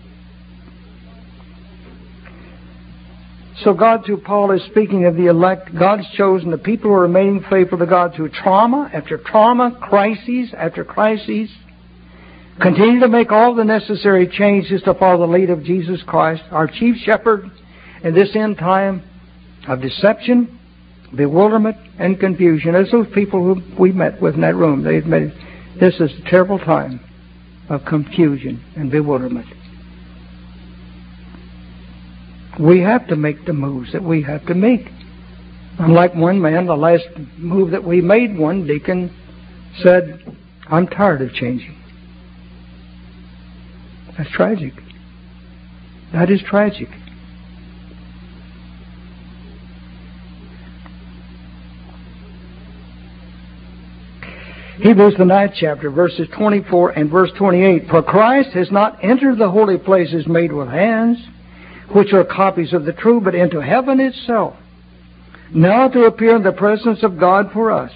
Speaker 5: So God, through Paul, is speaking of the elect, God's chosen, the people who are remaining faithful to God through trauma after trauma, crises after crises. Continue to make all the necessary changes to follow the lead of Jesus Christ, our chief shepherd, in this end time of deception, bewilderment, and confusion. As those people who we met with in that room, they admitted this is a terrible time of confusion and bewilderment. We have to make the moves that we have to make. Unlike one man, the last move that we made, one deacon said, "I'm tired of changing." That's tragic. That is tragic. Hebrews, the 9th chapter, verses 24 and verse 28. "For Christ has not entered the holy places made with hands, which are copies of the true, but into heaven itself, now to appear in the presence of God for us."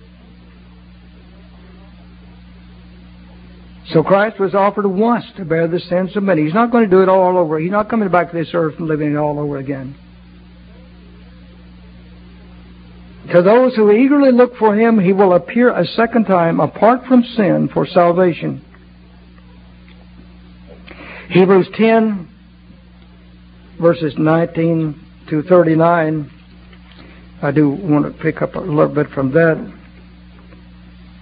Speaker 5: So Christ was offered once to bear the sins of many. He's not going to do it all over. He's not coming back to this earth and living it all over again. To those who eagerly look for Him, He will appear a second time apart from sin for salvation. Hebrews 10, verses 19 to 39. I do want to pick up a little bit from that.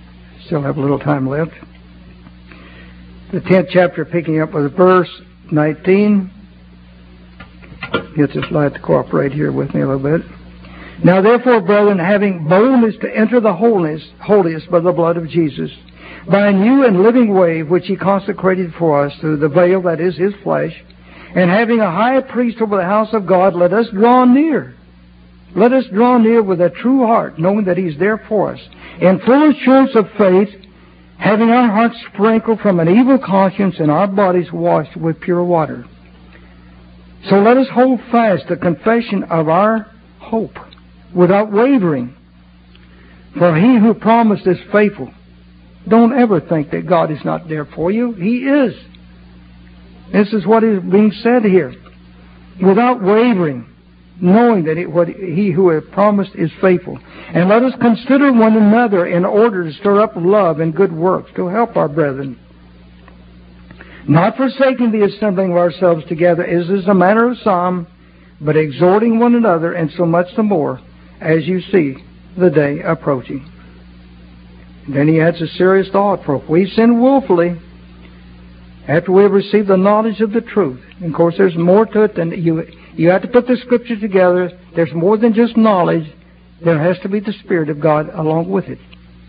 Speaker 5: Still have a little time left. The 10th chapter, picking up with verse 19. Get this light to cooperate here with me a little bit. Now therefore, brethren, having boldness to enter the holiest by the blood of Jesus, by a new and living way which He consecrated for us through the veil that is His flesh, and having a high priest over the house of God, let us draw near. Let us draw near with a true heart, knowing that He's there for us, in full assurance of faith, having our hearts sprinkled from an evil conscience and our bodies washed with pure water. So let us hold fast the confession of our hope without wavering. For He who promised is faithful. Don't ever think that God is not there for you. He is. This is what is being said here. Without wavering, knowing that He who has promised is faithful. And let us consider one another in order to stir up love and good works, to help our brethren. Not forsaking the assembling of ourselves together, as is a manner of some, but exhorting one another, and so much the more, as you see the day approaching. Then he adds a serious thought, for if we sin willfully, after we have received the knowledge of the truth, and of course there's more to it than you have to put the Scripture together. There's more than just knowledge. There has to be the Spirit of God along with it.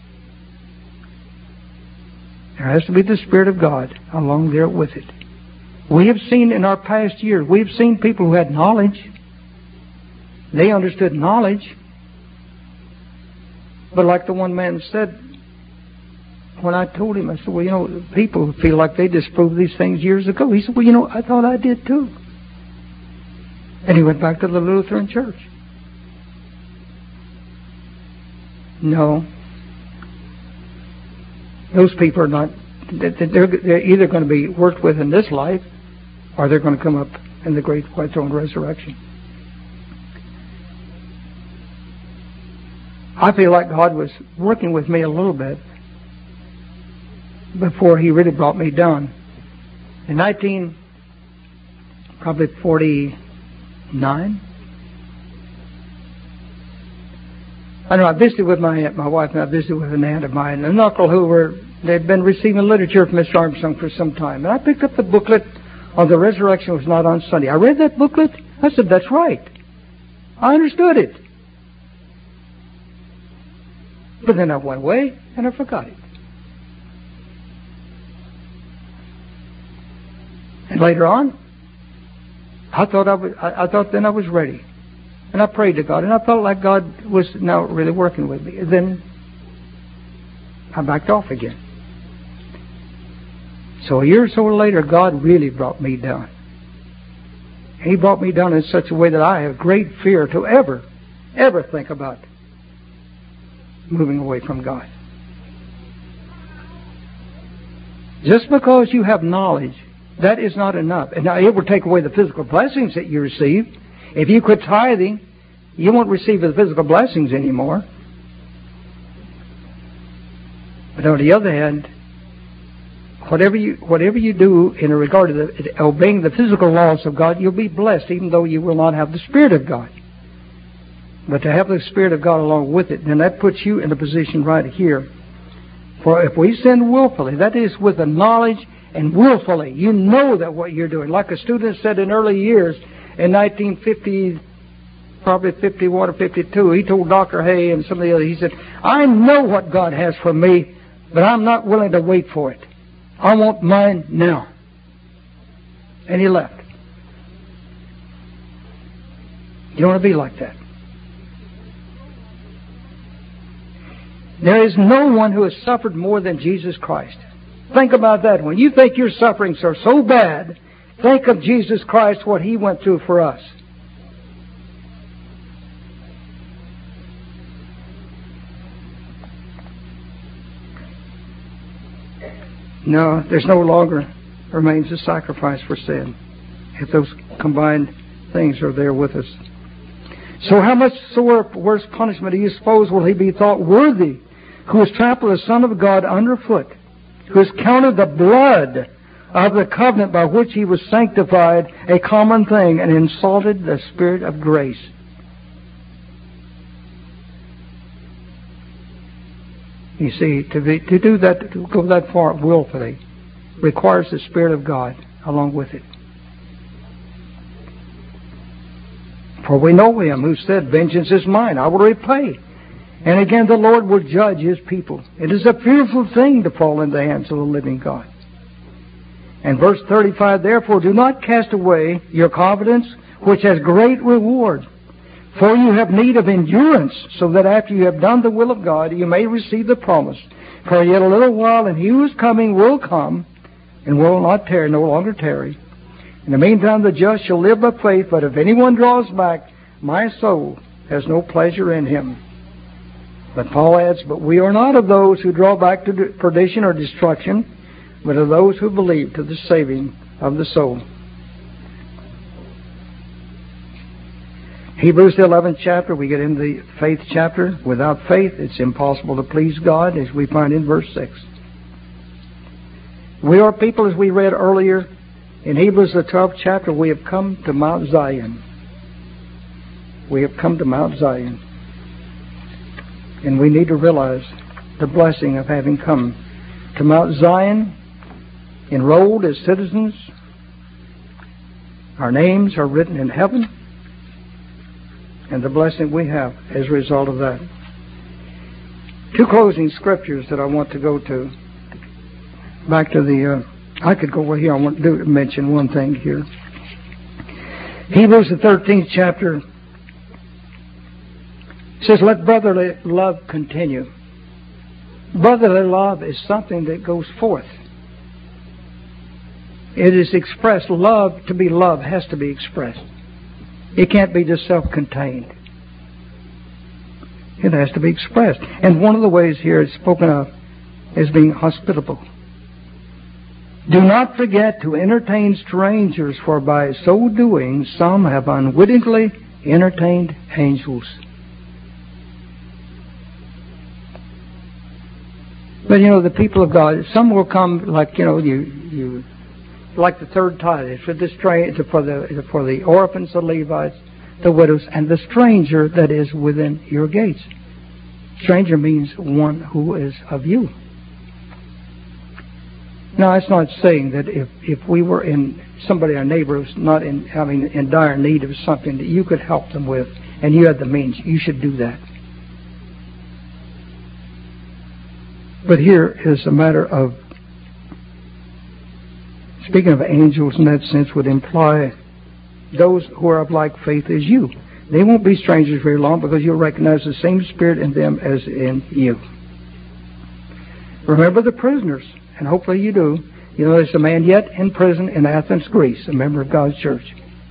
Speaker 5: There has to be the Spirit of God along there with it. We have seen in our past years, we've seen people who had knowledge. They understood knowledge. But like the one man said, when I told him, I said, well, you know, people feel like they disproved these things years ago. He said, well, you know, I thought I did too. And he went back to the Lutheran Church. No. Those people are not, they're either going to be worked with in this life, or they're going to come up in the great white throne resurrection. I feel like God was working with me a little bit before He really brought me down. In 1949, I know I visited with my wife, and I visited with an aunt of mine, and an uncle they'd been receiving literature from Mr. Armstrong for some time. And I picked up the booklet on the resurrection was not on Sunday. I read that booklet. I said, that's right. I understood it. But then I went away and I forgot it. And later on, I thought then I was ready. And I prayed to God, and I felt like God was now really working with me. And then I backed off again. So a year or so later, God really brought me down. He brought me down in such a way that I have great fear to ever think about moving away from God. Just because you have knowledge, that is not enough. And now it will take away the physical blessings that you receive. If you quit tithing, you won't receive the physical blessings anymore. But on the other hand, whatever you do in regard to obeying the physical laws of God, you'll be blessed, even though you will not have the Spirit of God. But to have the Spirit of God along with it, then that puts you in a position right here. For if we sin willfully, that is with the knowledge and willfully, you know that what you're doing. Like a student said in early years, in 1950, probably 51 or 52, he told Dr. Hay and some of the others, he said, I know what God has for me, but I'm not willing to wait for it. I want mine now. And he left. You don't want to be like that. There is no one who has suffered more than Jesus Christ. Think about that. When you think your sufferings are so bad, think of Jesus Christ, what He went through for us. No, there's no longer remains a sacrifice for sin if those combined things are there with us. So how much worse punishment do you suppose will He be thought worthy, who has trampled the Son of God underfoot, who has counted the blood of the covenant by which He was sanctified a common thing, and insulted the Spirit of grace? You see, to do that, to go that far willfully, requires the Spirit of God along with it. For we know Him who said, "Vengeance is mine, I will repay." And again, the Lord will judge His people. It is a fearful thing to fall in the hands of the living God. And verse 35, "Therefore do not cast away your confidence, which has great reward. For you have need of endurance, so that after you have done the will of God, you may receive the promise. For yet a little while, and He who is coming will come, and will not tarry, no longer tarry. In the meantime, the just shall live by faith. But if anyone draws back, my soul has no pleasure in him." But Paul adds, "But we are not of those who draw back to perdition or destruction, but of those who believe to the saving of the soul." Hebrews, the 11th chapter, we get into the faith chapter. Without faith, it's impossible to please God, as we find in verse 6. We are people, as we read earlier, in Hebrews, the 12th chapter, we have come to Mount Zion. We have come to Mount Zion. And we need to realize the blessing of having come to Mount Zion, enrolled as citizens. Our names are written in heaven, and the blessing we have as a result of that. Two closing scriptures that I want to go to. Back to the, I could go over here. I want to mention one thing here. Hebrews, the 13th chapter, says, "Let brotherly love continue." Brotherly love is something that goes forth. It is expressed. Love, to be loved, has to be expressed. It can't be just self-contained. It has to be expressed. And one of the ways here it's spoken of is being hospitable. "Do not forget to entertain strangers, for by so doing some have unwittingly entertained angels." But the people of God, some will come like you like the third tithe for the orphans, the Levites, the widows, and the stranger that is within your gates. Stranger means one who is of you. Now, it's not saying that if we were in somebody, our neighbor, who's not in dire need of something that you could help them with, and you had the means, you should do that. But here is a matter of, speaking of angels in that sense, would imply those who are of like faith as you. They won't be strangers very long, because you'll recognize the same Spirit in them as in you. Remember the prisoners. And hopefully you do. There's a man yet in prison in Athens, Greece, a member of God's church.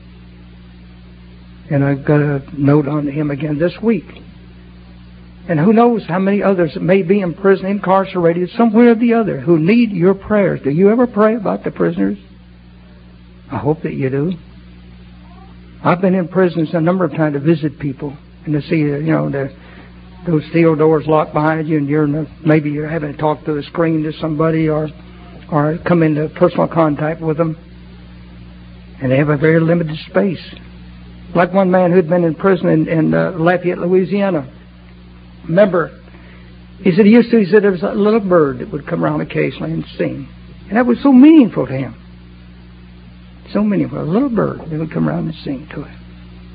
Speaker 5: And I've got a note on him again this week. And who knows how many others may be in prison, incarcerated somewhere or the other, who need your prayers. Do you ever pray about the prisoners? I hope that you do. I've been in prisons a number of times to visit people and to see, those steel doors locked behind you, and maybe you're having to talk through the screen to somebody or come into personal contact with them. And they have a very limited space. Like one man who'd been in prison in Lafayette, Louisiana. Remember, he said there was a little bird that would come around occasionally and sing. And that was so meaningful to him. So meaningful. A little bird that would come around and sing to him.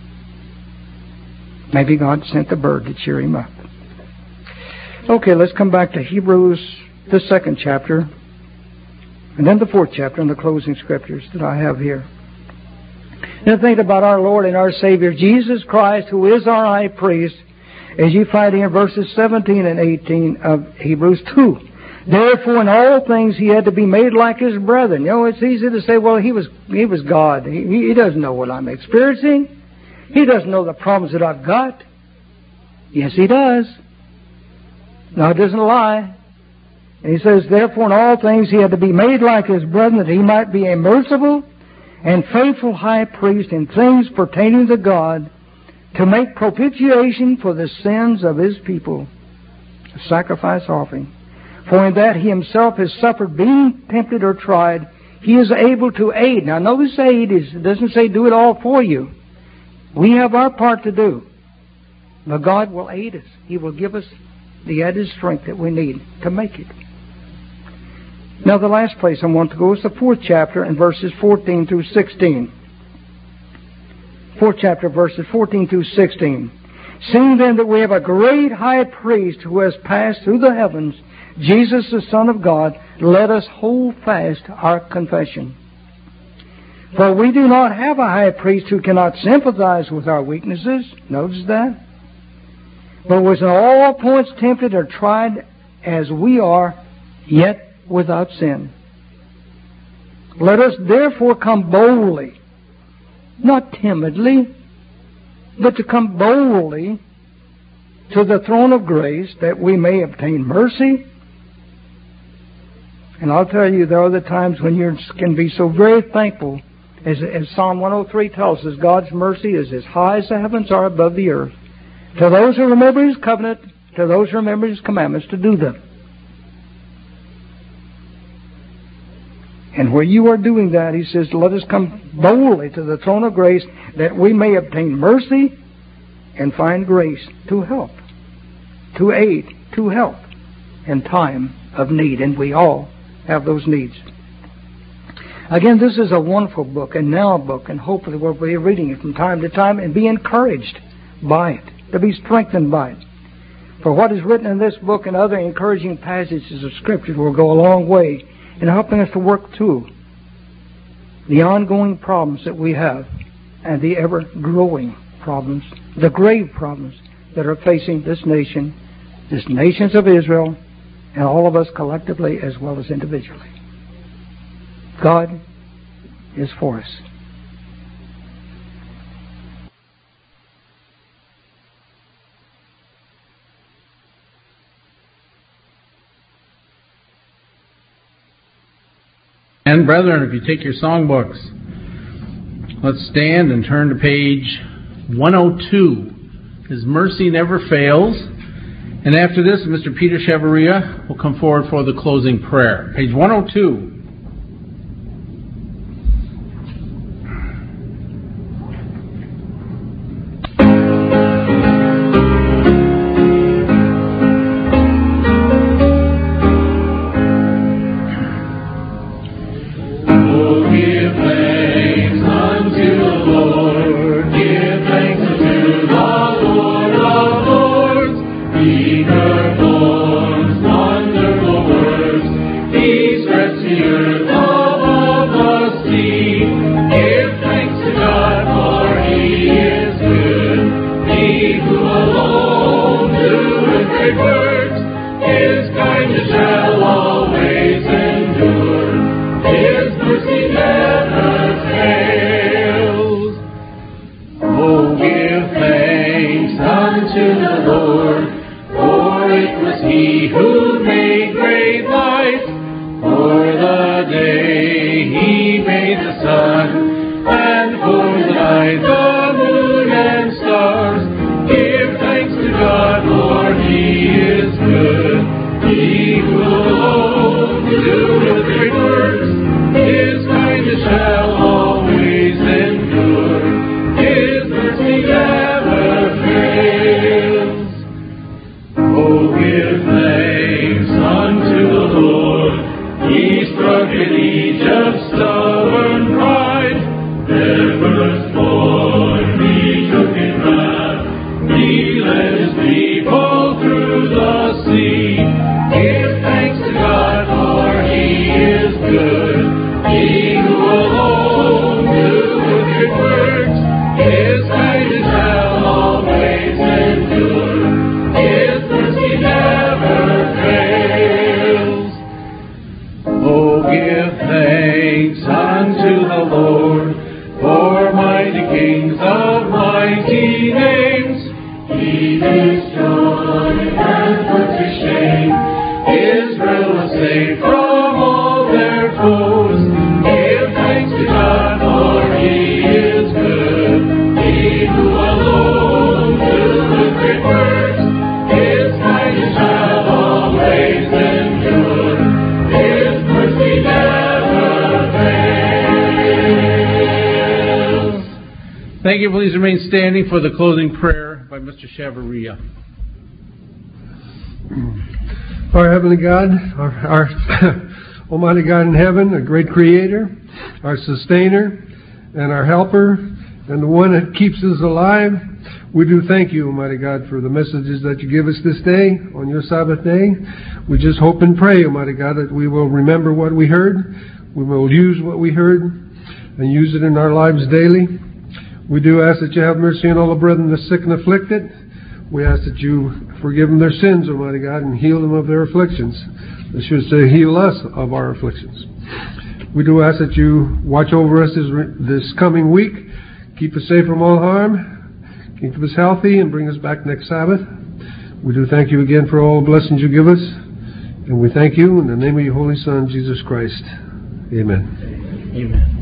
Speaker 5: Maybe God sent the bird to cheer him up. Okay, let's come back to Hebrews, the 2nd chapter, and then the 4th chapter, and the closing scriptures that I have here. And think about our Lord and our Savior, Jesus Christ, who is our high priest, as you find in verses 17 and 18 of Hebrews 2. "Therefore, in all things he had to be made like his brethren." It's easy to say, well, he was God. He doesn't know what I'm experiencing. He doesn't know the problems that I've got. Yes, He does. God doesn't lie. And He says, "Therefore, in all things He had to be made like His brethren, that He might be a merciful and faithful high priest in things pertaining to God, to make propitiation for the sins of His people." A sacrifice offering. "For in that He Himself has suffered, being tempted or tried, He is able to aid." Now, notice aid it doesn't say do it all for you. We have our part to do. But God will aid us. He will give us the added strength that we need to make it. Now the last place I want to go is the 4th chapter and verses 14 through 16. 4th chapter, verses 14 through 16. Seeing then that we have a great high priest who has passed through the heavens, Jesus the Son of God, let us hold fast our confession. For we do not have a high priest who cannot sympathize with our weaknesses. Notice that. But was in all points tempted or tried as we are, yet without sin. Let us therefore come boldly, not timidly, but to come boldly to the throne of grace that we may obtain mercy. And I'll tell you, there are the times when you can be so very thankful. As Psalm 103 tells us, God's mercy is as high as the heavens are above the earth. To those who remember His covenant, to those who remember His commandments, to do them. And where you are doing that, He says, let us come boldly to the throne of grace that we may obtain mercy and find grace to help, to aid, to help in time of need. And we all have those needs. Again, this is a wonderful book, and now a book, and hopefully we'll be reading it from time to time and be encouraged by it, to be strengthened by it. For what is written in this book and other encouraging passages of Scripture will go a long way in helping us to work through the ongoing problems that we have and the ever-growing problems, the grave problems that are facing this nation, this nations of Israel, and all of us collectively as well as individually. God is for us.
Speaker 2: And brethren, if you take your songbooks, let's stand and turn to page 102. His mercy never fails. And after this, Mr. Peter Chavarria will come forward for the closing prayer. Page 102. Thank you. Please remain standing for the closing prayer by Mr. Chavarria.
Speaker 6: Our Heavenly God, our Almighty God in heaven, a great Creator, our Sustainer, and our Helper, and the one that keeps us alive, we do thank you, Almighty God, for the messages that you give us this day, on your Sabbath day. We just hope and pray, Almighty God, that we will remember what we heard, we will use what we heard, and use it in our lives daily. We do ask that you have mercy on all the brethren, the sick and afflicted. We ask that you forgive them their sins, Almighty God, and heal them of their afflictions. I should say, heal us of our afflictions. We do ask that you watch over us this coming week, keep us safe from all harm, keep us healthy, and bring us back next Sabbath. We do thank you again for all the blessings you give us, and we thank you in the name of your Holy Son, Jesus Christ. Amen.
Speaker 2: Amen.